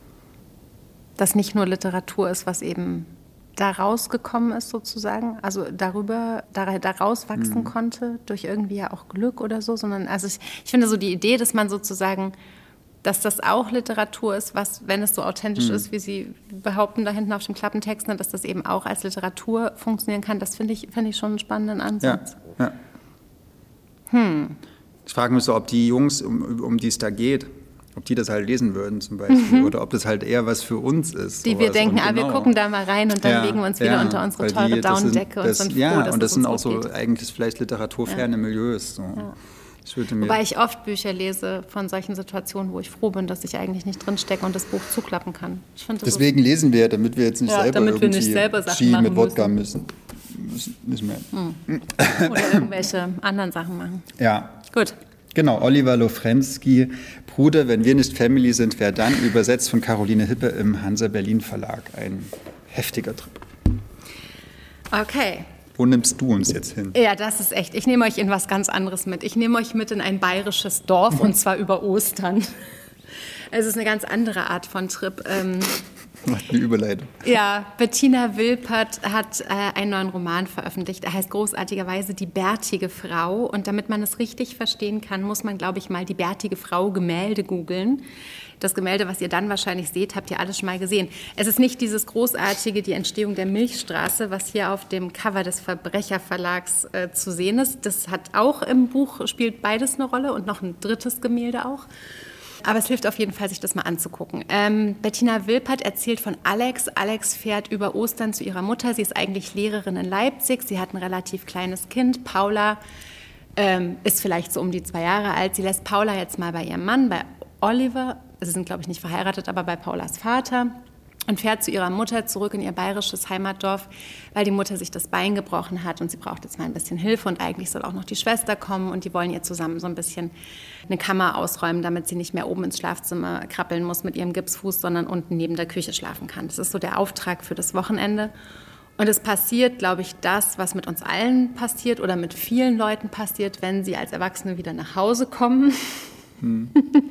dass nicht nur Literatur ist, was eben da rausgekommen ist sozusagen, also darüber, da, daraus wachsen mhm. konnte, durch irgendwie ja auch Glück oder so, sondern also ich, ich finde so die Idee, dass man sozusagen, dass das auch Literatur ist, was, wenn es so authentisch mhm. ist, wie Sie behaupten da hinten auf dem Klappentext, ne, dass das eben auch als Literatur funktionieren kann, das finde ich, find ich schon einen spannenden Ansatz. Ja, ja. Hm. Ich frage mich so, ob die Jungs, um, um die es da geht, ob die das halt lesen würden zum Beispiel, mhm. oder ob das halt eher was für uns ist. Die wir denken, ah, genau. wir gucken da mal rein und dann ja, legen wir uns wieder ja, unter unsere teure die, Daunendecke und sind froh, ja, dass und das es sind uns auch gut so geht. eigentlich vielleicht literaturferne ja. Milieus. So. Ja. Ich würde mir Wobei ich oft Bücher lese von solchen Situationen, wo ich froh bin, dass ich eigentlich nicht drinstecke und das Buch zuklappen kann. Ich Deswegen so lesen wir, damit wir jetzt nicht ja, selber damit irgendwie wir nicht selber Sachen Ski machen mit Wodka müssen. müssen. Nicht mehr. Hm. Oder irgendwelche anderen Sachen machen. Ja. Gut. Genau, Oliver Lowrensky, Bruder, wenn wir nicht Family sind, wer dann? Übersetzt von Caroline Hippe im Hansa Berlin Verlag. Ein heftiger Trip. Okay. Wo nimmst du uns jetzt hin? Ja, das ist echt. Ich nehme euch in was ganz anderes mit. Ich nehme euch mit in ein bayerisches Dorf und zwar über Ostern. Es ist eine ganz andere Art von Trip. Ähm, Macht eine Überleitung. Ja, Bettina Wilpert hat äh, einen neuen Roman veröffentlicht. Er heißt großartigerweise Die bärtige Frau. Und damit man es richtig verstehen kann, muss man, glaube ich, mal die bärtige Frau Gemälde googeln. Das Gemälde, was ihr dann wahrscheinlich seht, habt ihr alles schon mal gesehen. Es ist nicht dieses großartige, die Entstehung der Milchstraße, was hier auf dem Cover des Verbrecherverlags äh, zu sehen ist. Das hat auch im Buch, spielt beides eine Rolle und noch ein drittes Gemälde auch. Aber es hilft auf jeden Fall, sich das mal anzugucken. Ähm, Bettina Wilpert erzählt von Alex. Alex fährt über Ostern zu ihrer Mutter. Sie ist eigentlich Lehrerin in Leipzig. Sie hat ein relativ kleines Kind. Paula ähm, ist vielleicht so um die zwei Jahre alt. Sie lässt Paula jetzt mal bei ihrem Mann, bei Oliver. Sie sind, glaube ich, nicht verheiratet, aber bei Paulas Vater. Und fährt zu ihrer Mutter zurück in ihr bayerisches Heimatdorf, weil die Mutter sich das Bein gebrochen hat und sie braucht jetzt mal ein bisschen Hilfe und eigentlich soll auch noch die Schwester kommen und die wollen ihr zusammen so ein bisschen eine Kammer ausräumen, damit sie nicht mehr oben ins Schlafzimmer krabbeln muss mit ihrem Gipsfuß, sondern unten neben der Küche schlafen kann. Das ist so der Auftrag für das Wochenende. Und es passiert, glaube ich, das, was mit uns allen passiert oder mit vielen Leuten passiert, wenn sie als Erwachsene wieder nach Hause kommen. Hm.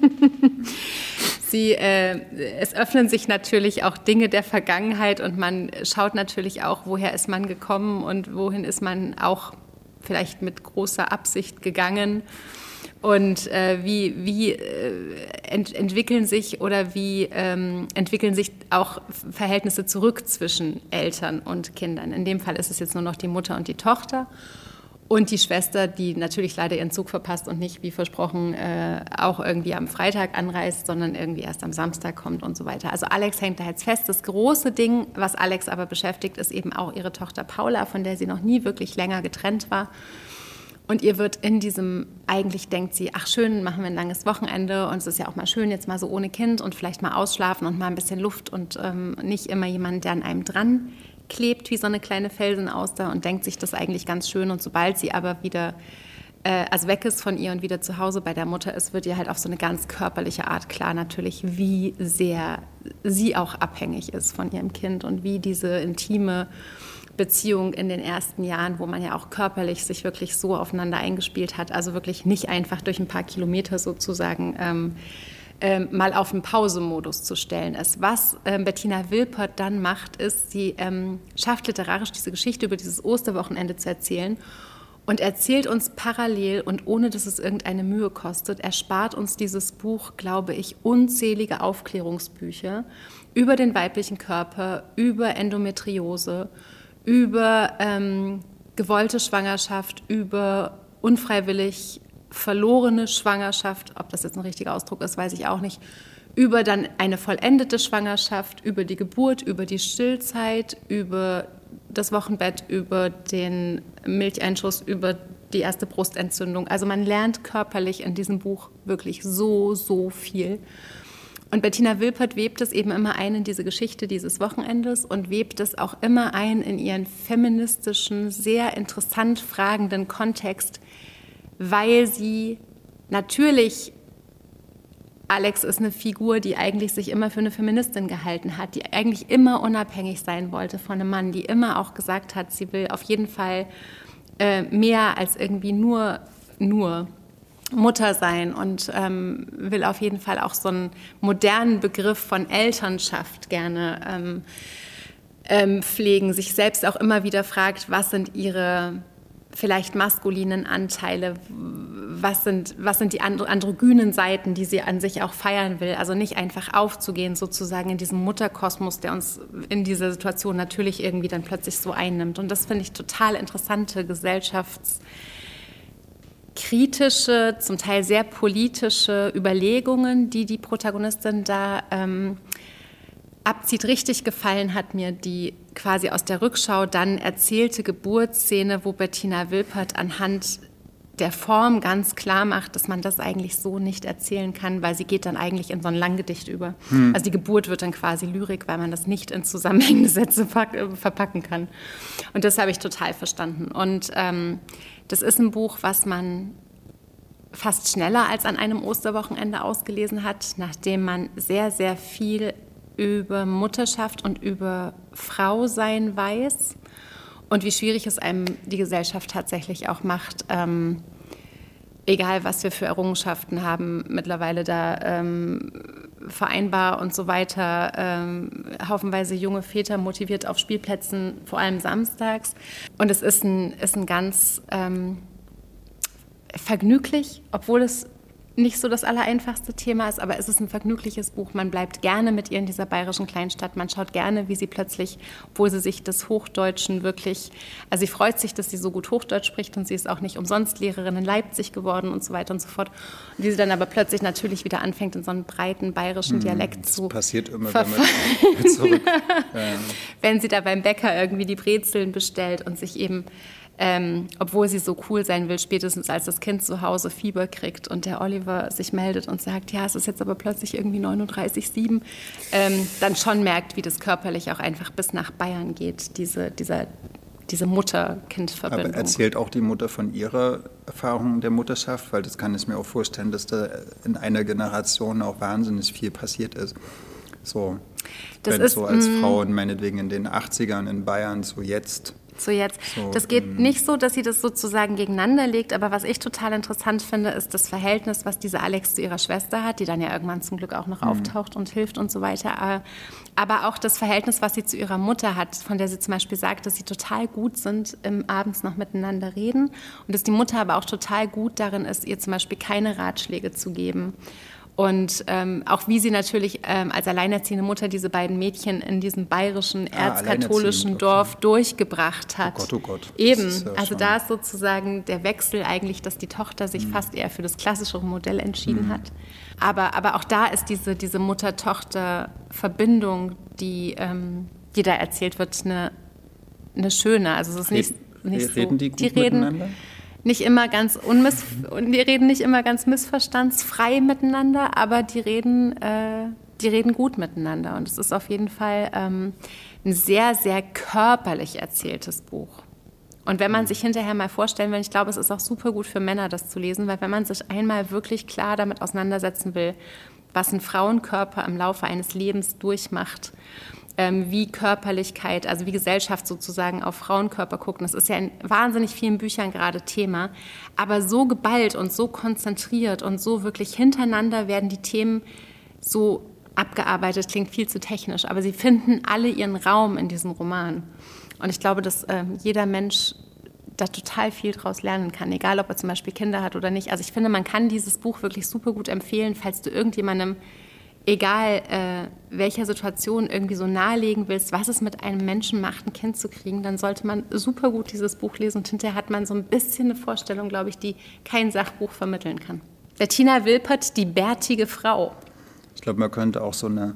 Sie, äh, es öffnen sich natürlich auch Dinge der Vergangenheit und man schaut natürlich auch, woher ist man gekommen und wohin ist man auch vielleicht mit großer Absicht gegangen und äh, wie, wie äh, ent, entwickeln sich oder wie ähm, entwickeln sich auch Verhältnisse zurück zwischen Eltern und Kindern. In dem Fall ist es jetzt nur noch die Mutter und die Tochter. Und die Schwester, die natürlich leider ihren Zug verpasst und nicht, wie versprochen, äh, auch irgendwie am Freitag anreist, sondern irgendwie erst am Samstag kommt und so weiter. Also Alex hängt da jetzt fest. Das große Ding, was Alex aber beschäftigt, ist eben auch ihre Tochter Paula, von der sie noch nie wirklich länger getrennt war. Und ihr wird in diesem, eigentlich denkt sie, ach schön, machen wir ein langes Wochenende und es ist ja auch mal schön, jetzt mal so ohne Kind und vielleicht mal ausschlafen und mal ein bisschen Luft und ähm, nicht immer jemand, der an einem dran klebt wie so eine kleine Felsenauster und denkt sich das eigentlich ganz schön. Und sobald sie aber wieder äh, also weg ist von ihr und wieder zu Hause bei der Mutter ist, wird ihr halt auf so eine ganz körperliche Art klar natürlich, wie sehr sie auch abhängig ist von ihrem Kind und wie diese intime Beziehung in den ersten Jahren, wo man ja auch körperlich sich wirklich so aufeinander eingespielt hat, also wirklich nicht einfach durch ein paar Kilometer sozusagen ähm, ähm, mal auf den Pausemodus zu stellen ist. Was ähm, Bettina Wilpert dann macht, ist, sie ähm, schafft literarisch diese Geschichte über dieses Osterwochenende zu erzählen und erzählt uns parallel und ohne, dass es irgendeine Mühe kostet, erspart uns dieses Buch, glaube ich, unzählige Aufklärungsbücher über den weiblichen Körper, über Endometriose, über ähm, gewollte Schwangerschaft, über unfreiwillig verlorene Schwangerschaft, ob das jetzt ein richtiger Ausdruck ist, weiß ich auch nicht, über dann eine vollendete Schwangerschaft, über die Geburt, über die Stillzeit, über das Wochenbett, über den Milcheinschuss, über die erste Brustentzündung. Also man lernt körperlich in diesem Buch wirklich so, so viel. Und Bettina Wilpert webt es eben immer ein in diese Geschichte dieses Wochenendes und webt es auch immer ein in ihren feministischen, sehr interessant fragenden Kontext, weil sie natürlich, Alex ist eine Figur, die eigentlich sich immer für eine Feministin gehalten hat, die eigentlich immer unabhängig sein wollte von einem Mann, die immer auch gesagt hat, sie will auf jeden Fall äh, mehr als irgendwie nur, nur Mutter sein und ähm, will auf jeden Fall auch so einen modernen Begriff von Elternschaft gerne ähm, ähm, pflegen, sich selbst auch immer wieder fragt, was sind ihre vielleicht maskulinen Anteile, was sind, was sind die androgynen Seiten, die sie an sich auch feiern will. Also nicht einfach aufzugehen sozusagen in diesem Mutterkosmos, der uns in dieser Situation natürlich irgendwie dann plötzlich so einnimmt. Und das finde ich total interessante gesellschaftskritische, zum Teil sehr politische Überlegungen, die die Protagonistin da ähm, abzieht. Richtig gefallen hat mir die quasi aus der Rückschau dann erzählte Geburtsszene, wo Bettina Wilpert anhand der Form ganz klar macht, dass man das eigentlich so nicht erzählen kann, weil sie geht dann eigentlich in so ein Langgedicht über. Hm. Also die Geburt wird dann quasi Lyrik, weil man das nicht in zusammenhängende Sätze verpacken kann. Und das habe ich total verstanden. Und ähm, das ist ein Buch, was man fast schneller als an einem Osterwochenende ausgelesen hat, nachdem man sehr, sehr viel über Mutterschaft und über Frausein weiß und wie schwierig es einem die Gesellschaft tatsächlich auch macht, ähm, egal was wir für Errungenschaften haben, mittlerweile da ähm, vereinbar und so weiter, ähm, haufenweise junge Väter motiviert auf Spielplätzen, vor allem samstags. Und es ist ein, ist ein ganz ähm, vergnüglich, obwohl es nicht so das allereinfachste Thema ist, aber es ist ein vergnügliches Buch. Man bleibt gerne mit ihr in dieser bayerischen Kleinstadt. Man schaut gerne, wie sie plötzlich, obwohl sie sich des Hochdeutschen wirklich, also sie freut sich, dass sie so gut Hochdeutsch spricht und sie ist auch nicht umsonst Lehrerin in Leipzig geworden und so weiter und so fort. Und wie sie dann aber plötzlich natürlich wieder anfängt, in so einen breiten bayerischen Dialekt das zu passiert immer, wenn man zurück. Ja. Wenn sie da beim Bäcker irgendwie die Brezeln bestellt und sich eben Ähm, obwohl sie so cool sein will, spätestens als das Kind zu Hause Fieber kriegt und der Oliver sich meldet und sagt, ja, es ist jetzt aber plötzlich irgendwie neununddreißig Komma sieben, ähm, dann schon merkt, wie das körperlich auch einfach bis nach Bayern geht, diese, dieser, diese Mutter-Kind-Verbindung. Aber erzählt auch die Mutter von ihrer Erfahrung der Mutterschaft? Weil das kann ich mir auch vorstellen, dass da in einer Generation auch wahnsinnig viel passiert ist. So, das wenn ist, so als Frauen meinetwegen in den achtzigern in Bayern so jetzt... So jetzt. So, das geht ähm, nicht so, dass sie das sozusagen gegeneinander legt, aber was ich total interessant finde, ist das Verhältnis, was diese Alex zu ihrer Schwester hat, die dann ja irgendwann zum Glück auch noch mhm. auftaucht und hilft und so weiter. Aber auch das Verhältnis, was sie zu ihrer Mutter hat, von der sie zum Beispiel sagt, dass sie total gut sind im abends noch miteinander reden und dass die Mutter aber auch total gut darin ist, ihr zum Beispiel keine Ratschläge zu geben. Und ähm, auch wie sie natürlich ähm, als alleinerziehende Mutter diese beiden Mädchen in diesem bayerischen Ah, erzkatholischen alleinerziehend, Dorf okay. durchgebracht hat. Oh Gott, oh Gott. Das Eben, ist ja also schon- da ist sozusagen der Wechsel eigentlich, dass die Tochter sich Mhm. fast eher für das klassischere Modell entschieden Mhm. hat. Aber, aber auch da ist diese, diese Mutter-Tochter-Verbindung, die, ähm, die da erzählt wird, eine, eine schöne. Also es ist nicht, nicht reden so, die gut die reden miteinander? nicht immer ganz unmiss und die reden nicht immer ganz missverstandsfrei miteinander, aber die reden, äh, die reden gut miteinander. Und es ist auf jeden Fall ähm, ein sehr, sehr körperlich erzähltes Buch. Und wenn man sich hinterher mal vorstellen will, ich glaube, es ist auch super gut für Männer, das zu lesen, weil wenn man sich einmal wirklich klar damit auseinandersetzen will, was ein Frauenkörper im Laufe eines Lebens durchmacht, ähm, wie Körperlichkeit, also wie Gesellschaft sozusagen auf Frauenkörper guckt. Das ist ja in wahnsinnig vielen Büchern gerade Thema, aber so geballt und so konzentriert und so wirklich hintereinander werden die Themen so abgearbeitet, klingt viel zu technisch, aber sie finden alle ihren Raum in diesem Roman. Und ich glaube, dass ähm, jeder Mensch da total viel draus lernen kann, egal ob er zum Beispiel Kinder hat oder nicht. Also ich finde, man kann dieses Buch wirklich super gut empfehlen, falls du irgendjemandem, egal äh, welcher Situation, irgendwie so nahelegen willst, was es mit einem Menschen macht, ein Kind zu kriegen, dann sollte man super gut dieses Buch lesen und hinterher hat man so ein bisschen eine Vorstellung, glaube ich, die kein Sachbuch vermitteln kann. Bettina Wilpert, Die bärtige Frau. Ich glaube, man könnte auch so eine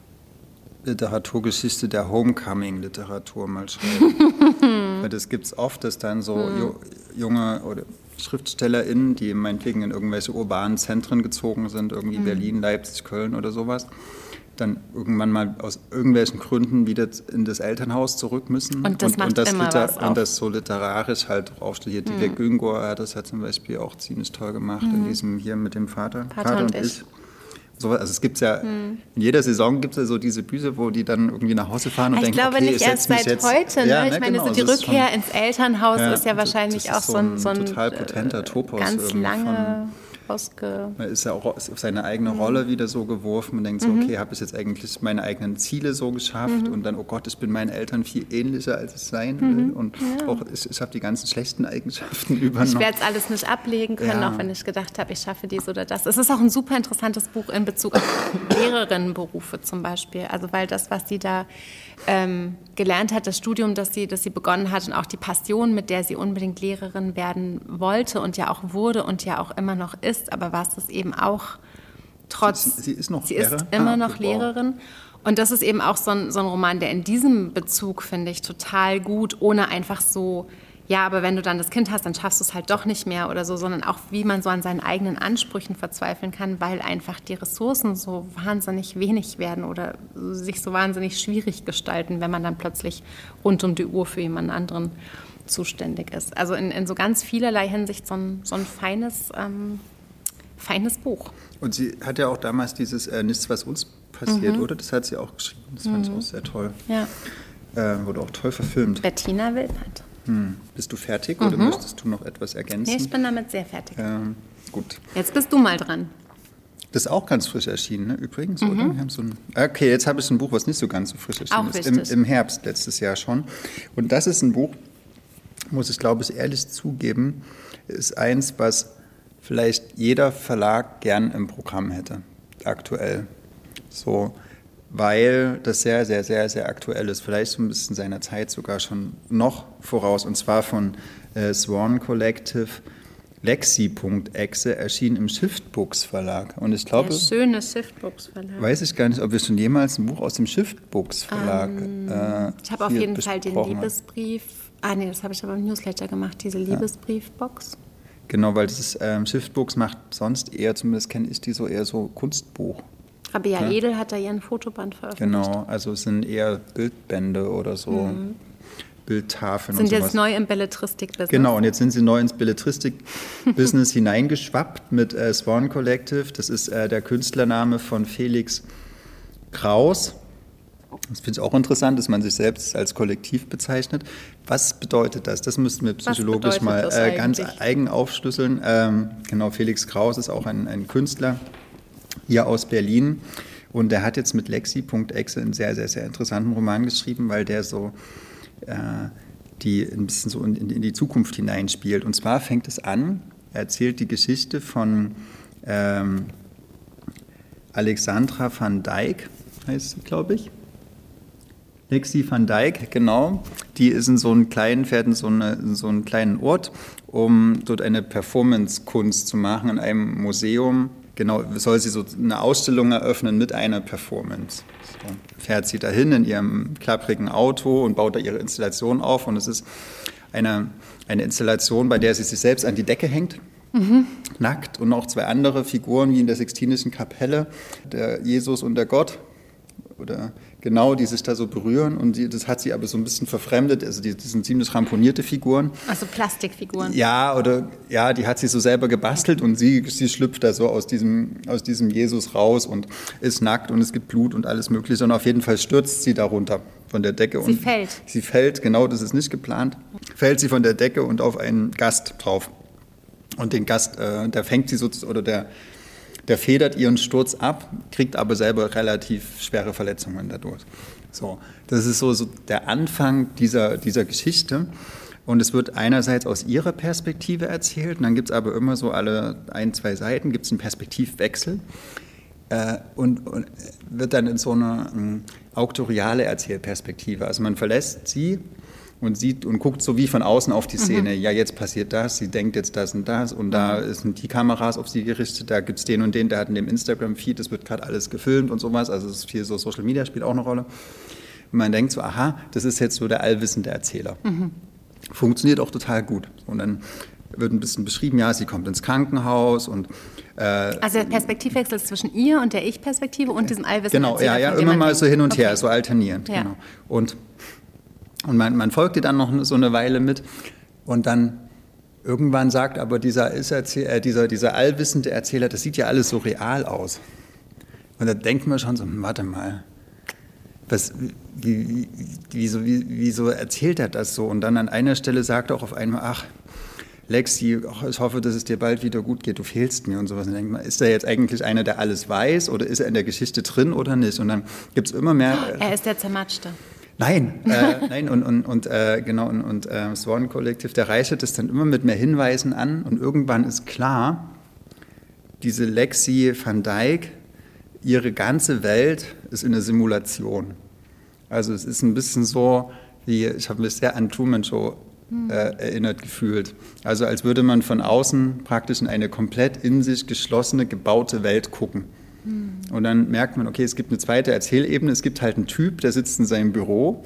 Literaturgeschichte der Homecoming-Literatur mal schreiben. Weil das gibt es oft, dass dann so Mhm. junge oder SchriftstellerInnen, die meinetwegen in irgendwelche urbanen Zentren gezogen sind, irgendwie Mhm. Berlin, Leipzig, Köln oder sowas, dann irgendwann mal aus irgendwelchen Gründen wieder in das Elternhaus zurück müssen. Und das macht und das immer liter- was auf. Und das so literarisch halt aufstudiert. Mhm. Die Güngor hat das ja zum Beispiel auch ziemlich toll gemacht in Mhm. diesem hier mit dem Vater, Vater und ich. So, also es gibt ja, Hm. in jeder Saison gibt es ja so diese Bücher, wo die dann irgendwie nach Hause fahren und Ich denken, glaube okay, nicht ich erst setz mich seit jetzt, heute. Ne? Ja, ich ne, meine, genau, so die das ist Rückkehr schon- ins Elternhaus Ja, ist ja das- wahrscheinlich das ist auch so ein, so ein total potenter Topos ganz irgendwie lange ausge... Man ist ja auch ist auf seine eigene Mhm. Rolle wieder so geworfen. Man denkt so, Mhm. okay, habe ich jetzt eigentlich meine eigenen Ziele so geschafft? Mhm. Und dann, oh Gott, ich bin meinen Eltern viel ähnlicher, als ich sein will. Mhm. Und Ja. auch ich, ich habe die ganzen schlechten Eigenschaften übernommen. Ich werde es alles nicht ablegen können, Ja. auch wenn ich gedacht habe, ich schaffe dies oder das. Es ist auch ein super interessantes Buch in Bezug auf Lehrerinnenberufe zum Beispiel. Also weil das, was sie da ähm, gelernt hat, das Studium, das sie, das sie begonnen hat und auch die Passion, mit der sie unbedingt Lehrerin werden wollte und ja auch wurde und ja auch immer noch ist, aber was es eben auch trotz... Sie, sie ist noch Sie ist Lehrer? immer Ah, noch okay, wow. Lehrerin. Und das ist eben auch so ein, so ein Roman, der in diesem Bezug, finde ich, total gut, ohne einfach so, ja, aber wenn du dann das Kind hast, dann schaffst du es halt doch nicht mehr oder so, sondern auch, wie man so an seinen eigenen Ansprüchen verzweifeln kann, weil einfach die Ressourcen so wahnsinnig wenig werden oder sich so wahnsinnig schwierig gestalten, wenn man dann plötzlich rund um die Uhr für jemanden anderen zuständig ist. Also in, in so ganz vielerlei Hinsicht so ein, so ein feines, ähm, feines Buch. Und sie hat ja auch damals dieses äh, Nichts, was uns passiert, Mhm. oder? Das hat sie auch geschrieben. Das fand ich Mhm. auch sehr toll. Ja. Äh, wurde auch toll verfilmt. Bettina Wilpert. Hm. Bist du fertig oder Mhm. möchtest du noch etwas ergänzen? Nee, ich bin damit sehr fertig. Ähm, gut. Jetzt bist du mal dran. Das ist auch ganz frisch erschienen, ne? Übrigens, Mhm. oder? Wir haben so ein okay, jetzt habe ich ein Buch, was nicht so ganz so frisch erschienen Auch ist. Im, richtig. Im Herbst letztes Jahr schon. Und das ist ein Buch, muss ich glaube ich ehrlich zugeben, ist eins, was vielleicht jeder Verlag gern im Programm hätte, aktuell. So, weil das sehr, sehr, sehr, sehr aktuell ist. Vielleicht so ein bisschen seiner Zeit sogar schon noch voraus. Und zwar von äh, Swan Collective. Lexi.exe erschien im Shiftbooks Verlag. Und ich glaube, Der schöne Shiftbooks Verlag. weiß ich gar nicht, ob wir schon jemals ein Buch aus dem Shiftbooks Verlag Ähm, äh, ich habe auf hier jeden Fall den besprochen haben. Liebesbrief. Ah, nee, das habe ich aber im Newsletter gemacht, diese Liebesbriefbox. Genau, weil das ist, ähm, Shiftbooks macht sonst eher, zumindest kenne ich die so, eher so Kunstbuch. Rabea Ja. Edel hat da ihren Fotoband veröffentlicht. Genau, also es sind eher Bildbände oder so, Mhm. Bildtafeln Sind und sowas. jetzt neu im Belletristik-Business. Genau, und jetzt sind sie neu ins Belletristik-Business hineingeschwappt mit äh, Swan Collective. Das ist äh, der Künstlername von Felix Kraus. Das finde ich auch interessant, dass man sich selbst als Kollektiv bezeichnet. Was bedeutet das? Das müssten wir psychologisch bedeutet mal das äh, ganz eigentlich? eigen aufschlüsseln. Ähm, genau, Felix Kraus ist auch ein, ein Künstler hier aus Berlin. Und der hat jetzt mit Lexi.exe einen sehr, sehr, sehr interessanten Roman geschrieben, weil der so äh, die ein bisschen so in, in die Zukunft hineinspielt. Und zwar fängt es an, er erzählt die Geschichte von ähm, Alexandra van Dijk, heißt sie, glaube ich. Lexi van Dijk, genau. Die ist in so einem kleinen, fährt in so, eine, in so einen kleinen Ort, um dort eine Performance-Kunst zu machen in einem Museum. Genau, soll sie so eine Ausstellung eröffnen mit einer Performance. So, fährt sie dahin in ihrem klapprigen Auto und baut da ihre Installation auf. Und es ist eine, eine Installation, bei der sie sich selbst an die Decke hängt. Mhm. Nackt, und auch zwei andere Figuren wie in der Sixtinischen Kapelle, der Jesus und der Gott, oder genau, die sich da so berühren, und die, das hat sie aber so ein bisschen verfremdet, also die, das sind ziemlich ramponierte Figuren. Also Plastikfiguren. Ja, oder ja, die hat sie so selber gebastelt, und sie, sie schlüpft da so aus diesem, aus diesem Jesus raus und ist nackt und es gibt Blut und alles Mögliche, und auf jeden Fall stürzt sie da runter von der Decke. Sie und fällt. Sie fällt, genau, das ist nicht geplant, fällt sie von der Decke und auf einen Gast drauf. Und den Gast, äh, der fängt sie so, oder der Der federt ihren Sturz ab, kriegt aber selber relativ schwere Verletzungen dadurch. So, das ist so, so der Anfang dieser, dieser Geschichte. Und es wird einerseits aus ihrer Perspektive erzählt, und dann gibt es aber immer so alle ein, zwei Seiten, gibt es einen Perspektivwechsel. Äh, und, und wird dann in so eine ähm, auktoriale Erzählperspektive. Also man verlässt sie und sieht und guckt so wie von außen auf die Szene. Mhm. Ja, jetzt passiert das, sie denkt jetzt das und das, und da sind die Kameras auf sie gerichtet, da gibt es den und den, der hat in dem Instagram-Feed, das wird gerade alles gefilmt und sowas, also es ist viel so, Social Media spielt auch eine Rolle. Und man denkt so, aha, das ist jetzt so der allwissende Erzähler. Mhm. Funktioniert auch total gut. Und dann wird ein bisschen beschrieben, ja, sie kommt ins Krankenhaus und äh, also der Perspektivwechsel ist zwischen ihr und der Ich-Perspektive und diesem allwissenden genau, Erzähler. Genau, ja, ja, immer mal so hin und okay. her, so alternierend. Ja. Genau. Und Und man, man folgt ihr dann noch so eine Weile mit, und dann irgendwann sagt aber dieser, äh, dieser, dieser allwissende Erzähler, das sieht ja alles so real aus. Und da denkt man schon so, warte mal, was, wie, wie, wieso, wie, wieso erzählt er das so? Und dann an einer Stelle sagt er auch auf einmal, ach, Lexi, ich hoffe, dass es dir bald wieder gut geht, du fehlst mir und sowas. Und dann denkt man, ist er jetzt eigentlich einer, der alles weiß, oder ist er in der Geschichte drin oder nicht? Und dann gibt es immer mehr... Er ist der Zermatschte. Nein, äh, nein, und, und, und äh, genau, und, und äh, Swan Kollektiv, der reichert es dann immer mit mehr Hinweisen an, und irgendwann ist klar, diese Lexi van Dijk, ihre ganze Welt ist in der Simulation. Also es ist ein bisschen so, wie, ich habe mich sehr an Truman Show äh, erinnert gefühlt. Also als würde man von außen praktisch in eine komplett in sich geschlossene, gebaute Welt gucken. Und dann merkt man, okay, es gibt eine zweite Erzählebene, es gibt halt einen Typ, der sitzt in seinem Büro,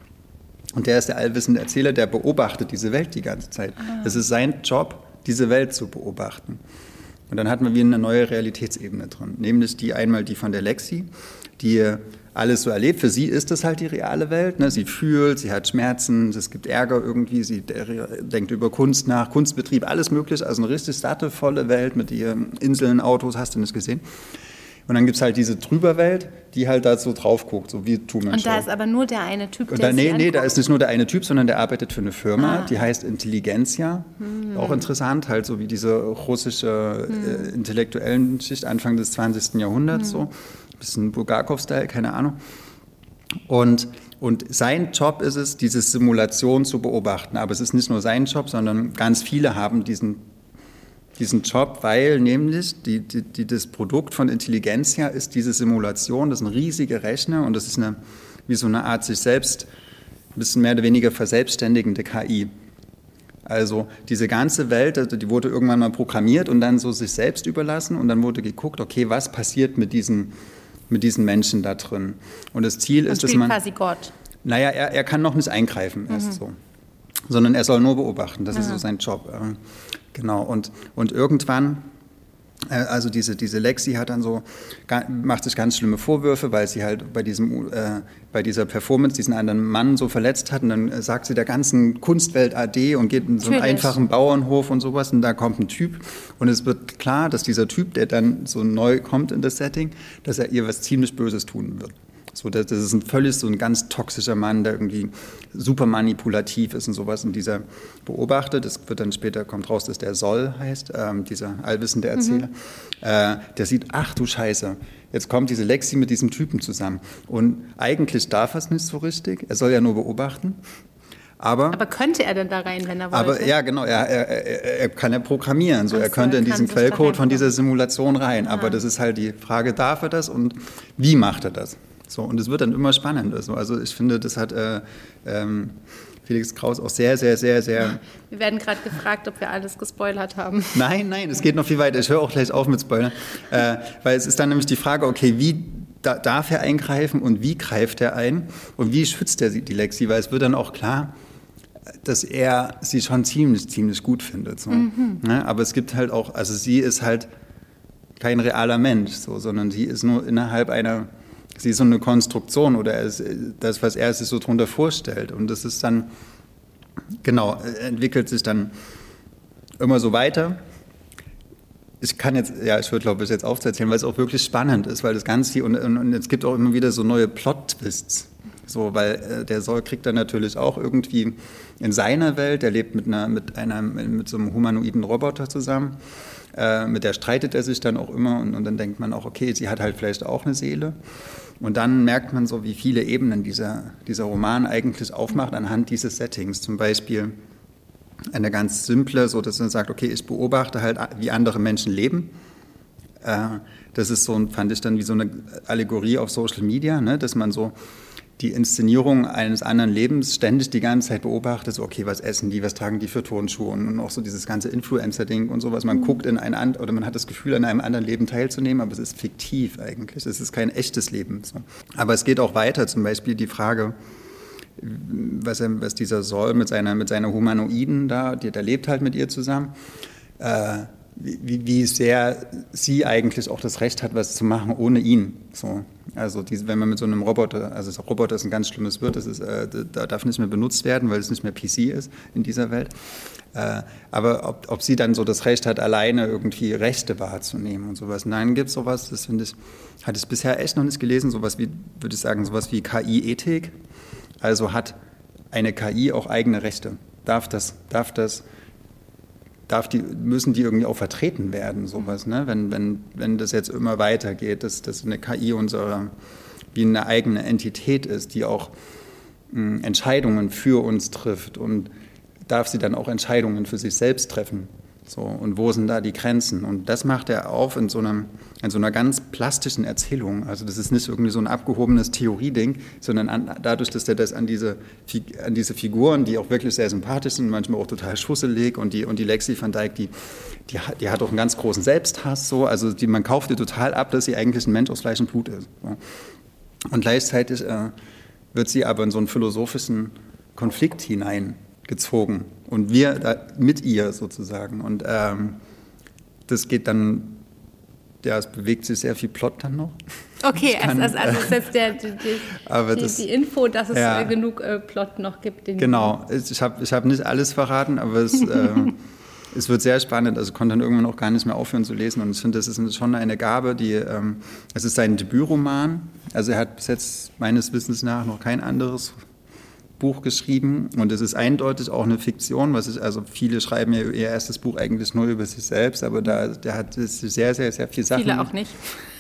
und der ist der allwissende Erzähler, der beobachtet diese Welt die ganze Zeit. Ah. Es ist sein Job, diese Welt zu beobachten. Und dann hat man wieder eine neue Realitätsebene drin, nämlich die einmal die von der Lexi, die alles so erlebt. Für sie ist das halt die reale Welt. Ne? Sie fühlt, sie hat Schmerzen, es gibt Ärger irgendwie, sie denkt über Kunst nach, Kunstbetrieb, alles mögliche. Also eine richtig satte, volle Welt mit ihren Inseln, Autos, hast du nicht gesehen. Und dann gibt es halt diese Trüberwelt, die halt da so drauf guckt, so wie Truman Show. Und da ist aber nur der eine Typ, und der da, nee, sie nee, da ist nicht nur der eine Typ, sondern der arbeitet für eine Firma, ah. die heißt Intelligentsia. Hm. Auch interessant, halt so wie diese russische hm. äh, intellektuellen Schicht Anfang des zwanzigsten Jahrhunderts, hm. so. Ein bisschen Bulgakov-Style, keine Ahnung. Und, und sein Job ist es, diese Simulation zu beobachten. Aber es ist nicht nur sein Job, sondern ganz viele haben diesen diesen Job, weil nämlich die, die, die, das Produkt von Intelligentsia ist diese Simulation, das ist ein riesiger Rechner, und das ist eine, wie so eine Art sich selbst, ein bisschen mehr oder weniger verselbstständigende K I. Also diese ganze Welt, also die wurde irgendwann mal programmiert und dann so sich selbst überlassen, und dann wurde geguckt, okay, was passiert mit diesen, mit diesen Menschen da drin? Und das Ziel und ist, dass man... quasi Gott. Naja, er, er kann noch nicht eingreifen, mhm. erst so. Sondern er soll nur beobachten, das mhm. ist so sein Job. Genau, und, und irgendwann, äh, also diese, diese Lexi hat dann so, macht sich ganz schlimme Vorwürfe, weil sie halt bei, diesem, äh, bei dieser Performance diesen anderen Mann so verletzt hat, und dann sagt sie der ganzen Kunstwelt Ade und geht in so einen Natürlich. einfachen Bauernhof und sowas, und da kommt ein Typ, und es wird klar, dass dieser Typ, der dann so neu kommt in das Setting, dass er ihr was ziemlich Böses tun wird. So, das ist ein völlig so ein ganz toxischer Mann, der irgendwie super manipulativ ist und sowas. Und dieser Beobachter, das wird dann später, kommt raus, dass der Soll heißt, ähm, dieser allwissende Erzähler, mhm. äh, der sieht, ach du Scheiße, jetzt kommt diese Lexi mit diesem Typen zusammen. Und eigentlich darf er es nicht so richtig, er soll ja nur beobachten. Aber, aber könnte er denn da rein, wenn er wollte? Aber ja, genau, er, er, er, er kann ja programmieren. So, Ach er so, könnte er in kann diesen sich Quellcode da von dieser reinkommen. Simulation rein. Ah. Aber das ist halt die Frage, darf er das und wie macht er das? So, und es wird dann immer spannender. So. Also ich finde, das hat äh, ähm, Felix Kraus auch sehr, sehr, sehr, sehr... Wir werden gerade gefragt, ob wir alles gespoilert haben. Nein, nein, es geht noch viel weiter. Ich höre auch gleich auf mit Spoilern. Äh, weil es ist dann nämlich die Frage, okay, wie da, darf er eingreifen und wie greift er ein und wie schützt er die Lexi? Weil es wird dann auch klar, dass er sie schon ziemlich, ziemlich gut findet. So. Mhm. Ja, aber es gibt halt auch, also sie ist halt kein realer Mensch, so, sondern sie ist nur innerhalb einer, sie ist so eine Konstruktion oder ist das, was er sich so drunter vorstellt. Und das ist dann, genau, entwickelt sich dann immer so weiter. Ich kann jetzt, ja, ich würde glaube ich jetzt aufzählen, weil es auch wirklich spannend ist, weil das Ganze, und, und, und es gibt auch immer wieder so neue Plot-Twists. So, weil äh, der Sol kriegt dann natürlich auch irgendwie in seiner Welt, der lebt mit, einer, mit, einer, mit so einem humanoiden Roboter zusammen, äh, mit der streitet er sich dann auch immer und, und dann denkt man auch, okay, sie hat halt vielleicht auch eine Seele. Und dann merkt man so, wie viele Ebenen dieser, dieser Roman eigentlich aufmacht anhand dieses Settings. Zum Beispiel eine ganz simple, so dass man sagt, okay, ich beobachte halt, wie andere Menschen leben. Äh, das ist so, fand ich dann wie so eine Allegorie auf Social Media, ne, dass man so die Inszenierung eines anderen Lebens ständig die ganze Zeit beobachtet, so okay, was essen die, was tragen die für Turnschuhe und auch so dieses ganze Influencer-Ding und sowas. Man mhm. guckt in ein and- oder man hat das Gefühl, an einem anderen Leben teilzunehmen, aber es ist fiktiv eigentlich. Es ist kein echtes Leben. So. Aber es geht auch weiter, zum Beispiel die Frage, was, er, was dieser Sol mit seiner, mit seiner Humanoiden da, die, der lebt halt mit ihr zusammen, äh, wie, wie sehr sie eigentlich auch das Recht hat, was zu machen ohne ihn. So. Also diese, wenn man mit so einem Roboter, also das Roboter ist ein ganz schlimmes Wort, das ist, äh, da darf nicht mehr benutzt werden, weil es nicht mehr P C ist in dieser Welt. Äh, aber ob, ob sie dann so das Recht hat, alleine irgendwie Rechte wahrzunehmen und sowas. Nein, gibt es sowas, das finde ich, hatte ich bisher echt noch nicht gelesen, sowas wie, würde ich sagen, sowas wie K I-Ethik. Also hat eine K I auch eigene Rechte? Darf das, darf das, darf die, müssen die irgendwie auch vertreten werden, sowas, ne? Wenn, wenn, wenn das jetzt immer weitergeht, dass, dass eine K I unsere, wie eine eigene Entität ist, die auch mh, Entscheidungen für uns trifft und darf sie dann auch Entscheidungen für sich selbst treffen? So, und wo sind da die Grenzen? Und das macht er auf in so, einem, in so einer ganz plastischen Erzählung. Also das ist nicht irgendwie so ein abgehobenes Theorieding, sondern an, dadurch, dass er das an diese, an diese Figuren, die auch wirklich sehr sympathisch sind, manchmal auch total schusselig, und die, und die Lexi van Dijk, die, die, die hat auch einen ganz großen Selbsthass. So. Also die, man kauft ihr total ab, dass sie eigentlich ein Mensch aus Fleisch und Blut ist. So. Und gleichzeitig äh, wird sie aber in so einen philosophischen Konflikt hineingezogen. Und wir da mit ihr sozusagen. Und ähm, das geht dann, ja, es bewegt sich sehr viel Plot dann noch. Okay, kann, also, also ist jetzt der, die, die, aber die, das, die Info, dass es ja, äh, genug äh, Plot noch gibt. Den genau, ich habe ich hab nicht alles verraten, aber es, äh, es wird sehr spannend. Also ich konnte dann irgendwann auch gar nicht mehr aufhören zu lesen. Und ich finde, das ist schon eine Gabe, die, ähm, es ist sein Debütroman. Also er hat bis jetzt meines Wissens nach noch kein anderes Buch geschrieben, und es ist eindeutig auch eine Fiktion, was ich, also viele schreiben ja ihr erstes Buch eigentlich nur über sich selbst, aber da, der hat sehr, sehr, sehr viele Sachen. Viele auch nicht.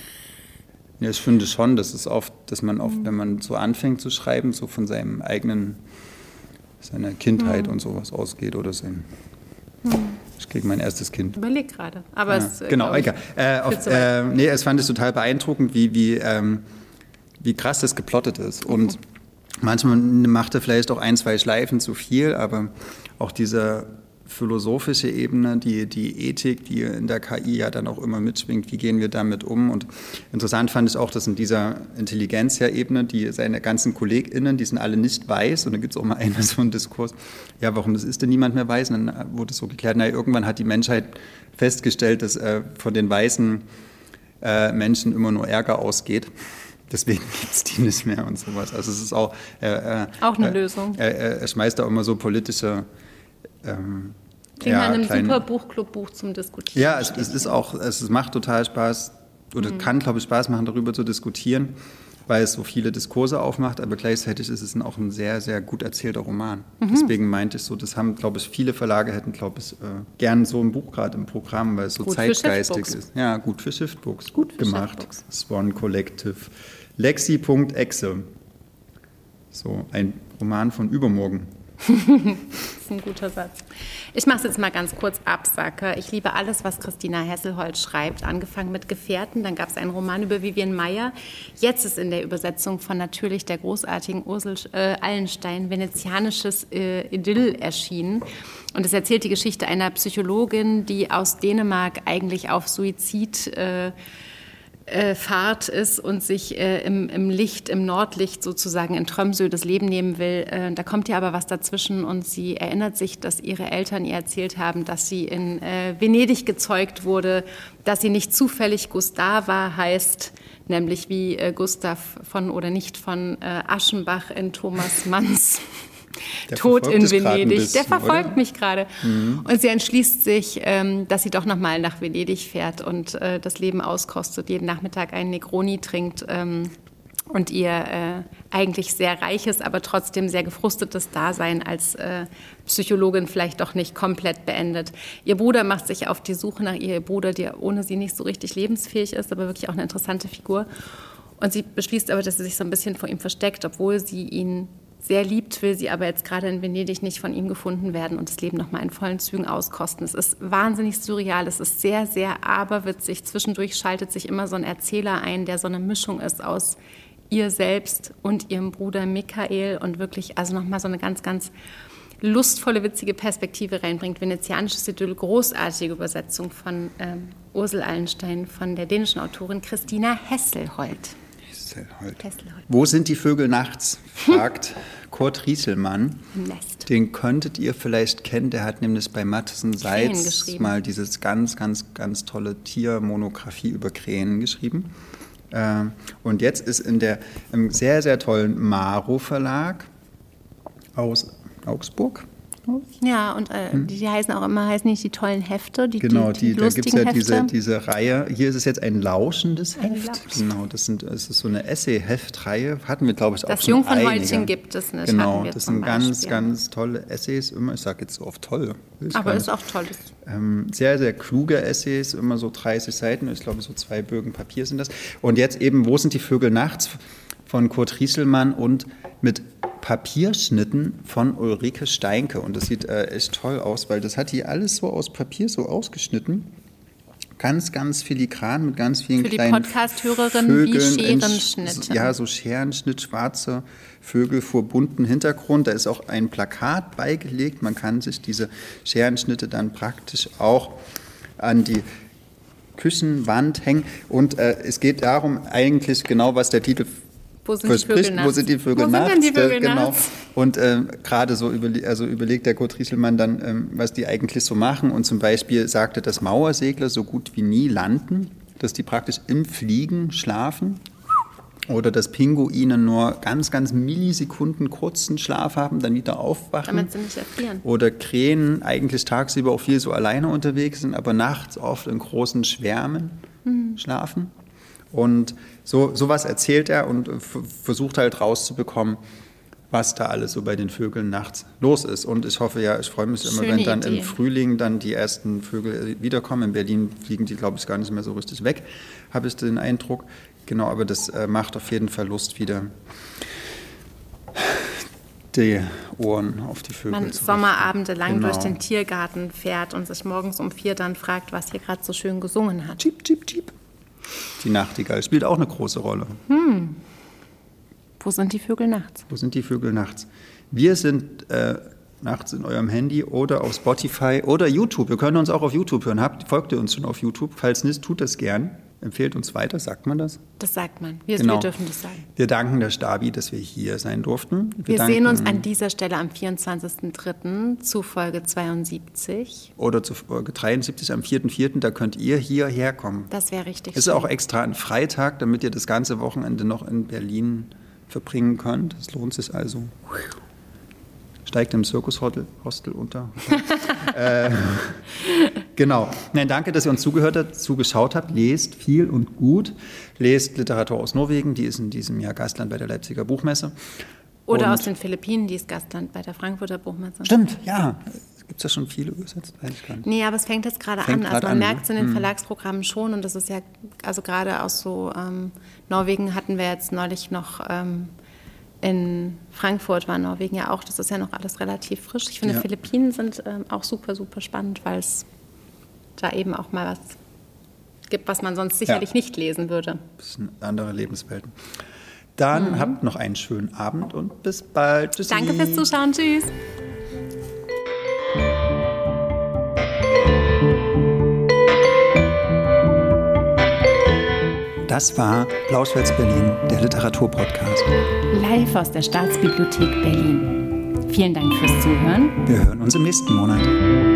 Ja, ich finde schon, dass es oft, dass man oft, wenn man so anfängt zu schreiben, so von seinem eigenen, seiner Kindheit mhm. und sowas ausgeht oder sein. Mhm. Ich kriege mein erstes Kind. Überleg gerade, aber ja, es genau, egal. Äh, auf, äh, nee, es fand ich total beeindruckend, wie, wie, ähm, wie krass das geplottet ist. Und mhm. manchmal macht er vielleicht auch ein, zwei Schleifen zu viel, aber auch diese philosophische Ebene, die, die Ethik, die in der K I ja dann auch immer mitschwingt, wie gehen wir damit um? Und interessant fand ich auch, dass in dieser Intelligenzia-Ebene, die seine ganzen KollegInnen, die sind alle nicht weiß, und da gibt es auch mal einen so einen Diskurs, ja, warum das ist denn niemand mehr weiß? Und dann wurde es so geklärt, naja, irgendwann hat die Menschheit festgestellt, dass äh, von den weißen äh, Menschen immer nur Ärger ausgeht. Deswegen gibt es die nicht mehr und sowas. Also es ist auch... Äh, äh, auch eine äh, Lösung. Er äh, äh, schmeißt da immer so politische... Ähm, Klingt ja, nach einem kleine, super Buchclub-Buch zum Diskutieren. Ja, es, es ist auch, es macht total Spaß, oder mhm. kann, glaube ich, Spaß machen, darüber zu diskutieren, weil es so viele Diskurse aufmacht, aber gleichzeitig ist es auch ein sehr, sehr gut erzählter Roman. Mhm. Deswegen meinte ich so, das haben, glaube ich, viele Verlage hätten, glaube ich, äh, gern so ein Buch gerade im Programm, weil es so gut zeitgeistig ist. Ja, gut für Shiftbooks. Gut für gemacht. Shiftbooks. Swan Collective. Lexi.exe. So, ein Roman von übermorgen. Das ist ein guter Satz. Ich mache es jetzt mal ganz kurz Absacker. Ich liebe alles, was Christina Hesselholdt schreibt. Angefangen mit Gefährten, dann gab es einen Roman über Vivian Maier. Jetzt ist in der Übersetzung von natürlich der großartigen Ursel äh, Allenstein venezianisches äh, Idyll erschienen. Und es erzählt die Geschichte einer Psychologin, die aus Dänemark eigentlich auf Suizid äh, Äh, Fahrt ist und sich äh, im, im Licht, im Nordlicht sozusagen in Tromsø das Leben nehmen will. Äh, da kommt ihr aber was dazwischen und sie erinnert sich, dass ihre Eltern ihr erzählt haben, dass sie in äh, Venedig gezeugt wurde, dass sie nicht zufällig Gustava heißt, nämlich wie äh, Gustav von oder nicht von äh, Aschenbach in Thomas Manns Der Tod in Venedig. Bisschen, der verfolgt oder? mich gerade. Mhm. Und sie entschließt sich, ähm, dass sie doch noch mal nach Venedig fährt und äh, das Leben auskostet, jeden Nachmittag einen Negroni trinkt ähm, und ihr äh, eigentlich sehr reiches, aber trotzdem sehr gefrustetes Dasein als äh, Psychologin vielleicht doch nicht komplett beendet. Ihr Bruder macht sich auf die Suche nach ihr Bruder, der ohne sie nicht so richtig lebensfähig ist, aber wirklich auch eine interessante Figur. Und sie beschließt aber, dass sie sich so ein bisschen vor ihm versteckt, obwohl sie ihn sehr liebt, will sie aber jetzt gerade in Venedig nicht von ihm gefunden werden und das Leben noch mal in vollen Zügen auskosten. Es ist wahnsinnig surreal, es ist sehr, sehr aberwitzig. Zwischendurch schaltet sich immer so ein Erzähler ein, der so eine Mischung ist aus ihr selbst und ihrem Bruder Michael und wirklich also noch mal so eine ganz, ganz lustvolle, witzige Perspektive reinbringt. Venezianisches Idyll, großartige Übersetzung von ähm, Ursel Allenstein, von der dänischen Autorin Christina Hesselholdt. Hesselholdt. Hesselholdt. Wo sind die Vögel nachts? Fragt Kurt Rieselmann. Im Nest. Den könntet ihr vielleicht kennen, der hat nämlich bei Mattesen Seitz mal dieses ganz, ganz, ganz tolle Tiermonographie über Krähen geschrieben. Und jetzt ist in der, im sehr, sehr tollen Maro Verlag aus Augsburg. Ja, und äh, hm. die, die heißen auch immer, heißen nicht die tollen Hefte, die, genau, die, die, die da gibt es ja diese, Hefte. diese Reihe. Hier ist es jetzt ein lauschendes ein Heft. Lausch. Genau, das, sind, das ist so eine Essay-Heftreihe. Hatten wir, glaube ich, auch das schon Das Jungfernhäutchen einige. Gibt es nicht. Genau, das sind ganz, ganz tolle Essays. Immer, ich sage jetzt so oft toll. Aber ist auch toll. Ähm, sehr, sehr kluge Essays, immer so dreißig Seiten. Ich glaube, so zwei Bögen Papier sind das. Und jetzt eben, wo sind die Vögel nachts? Von Kurt Rieselmann und mit Papierschnitten von Ulrike Steinke. Und das sieht äh, echt toll aus, weil das hat die alles so aus Papier so ausgeschnitten. Ganz, ganz filigran mit ganz vielen Für kleinen die Podcast-Hörerinnen wie Scherenschnitte. Ja, so Scherenschnitt, schwarze Vögel vor bunten Hintergrund. Da ist auch ein Plakat beigelegt. Man kann sich diese Scherenschnitte dann praktisch auch an die Küchenwand hängen. Und äh, es geht darum eigentlich genau, was der Titel Wo sind die Vögel nachts? Wo sind die Vögel Wo nachts? Sind denn die Vögel genau. nachts? Und äh, gerade so überle also überlegt der Kurt Rieselmann dann, ähm, was die eigentlich so machen. Und zum Beispiel sagte, dass Mauersegler so gut wie nie landen, dass die praktisch im Fliegen schlafen. Oder dass Pinguine nur ganz, ganz Millisekunden kurzen Schlaf haben, dann wieder aufwachen. Damit sie nicht erfrieren. Oder Krähen eigentlich tagsüber auch viel so alleine unterwegs sind, aber nachts oft in großen Schwärmen mhm. schlafen. Und so sowas erzählt er und versucht halt rauszubekommen, was da alles so bei den Vögeln nachts los ist. Und ich hoffe ja, ich freue mich immer, Schöne wenn dann Idee. im Frühling dann die ersten Vögel wiederkommen. In Berlin fliegen die, glaube ich, gar nicht mehr so richtig weg, habe ich den Eindruck. Genau, aber das äh, macht auf jeden Fall Lust, wieder die Ohren auf die Vögel Man zu Sommerabende lang genau. durch den Tiergarten fährt und sich morgens um vier dann fragt, was hier gerade so schön gesungen hat. Chip, chip, chip. Die Nachtigall spielt auch eine große Rolle. Hm. Wo sind die Vögel nachts? Wo sind die Vögel nachts? Wir sind äh, nachts in eurem Handy oder auf Spotify oder YouTube. Wir können uns auch auf YouTube hören. Habt, folgt ihr uns schon auf YouTube? Falls nicht, tut das gern. Empfehlt uns weiter, sagt man das? Das sagt man. Wir, genau. wir dürfen das sagen. Wir danken der Stabi, dass wir hier sein durften. Wir, wir sehen uns an dieser Stelle am vierundzwanzigsten dritten zu Folge zweiundsiebzig. Oder zu Folge dreiundsiebzig am vierten vierten Da könnt ihr hierher kommen. Das wäre richtig. Es ist auch extra ein Freitag, damit ihr das ganze Wochenende noch in Berlin verbringen könnt. Es lohnt sich also. Steigt im Zirkushostel Hostel unter. äh, genau. Nein, danke, dass ihr uns zugehört habt, zugeschaut habt. Lest viel und gut. Lest Literatur aus Norwegen, die ist in diesem Jahr Gastland bei der Leipziger Buchmesse. Oder und aus den Philippinen, die ist Gastland bei der Frankfurter Buchmesse. Stimmt, ja. Gibt es da schon viele übersetzt? Weiß ich gar nicht. Nee, aber es fängt jetzt gerade an. Also man an, merkt es in den hm. Verlagsprogrammen schon. Und das ist ja, also gerade aus so ähm, Norwegen hatten wir jetzt neulich noch ähm, In Frankfurt war Norwegen ja auch, das ist ja noch alles relativ frisch. Ich finde, Ja. Philippinen sind ähm, auch super, super spannend, weil es da eben auch mal was gibt, was man sonst sicherlich Ja. nicht lesen würde. Das sind andere Lebenswelten. Dann Mhm. habt noch einen schönen Abend und bis bald. Tschüssi. Danke fürs Zuschauen. Tschüss. Das war Blauschwätz Berlin, der Literaturpodcast. Live aus der Staatsbibliothek Berlin. Vielen Dank fürs Zuhören. Wir hören uns im nächsten Monat.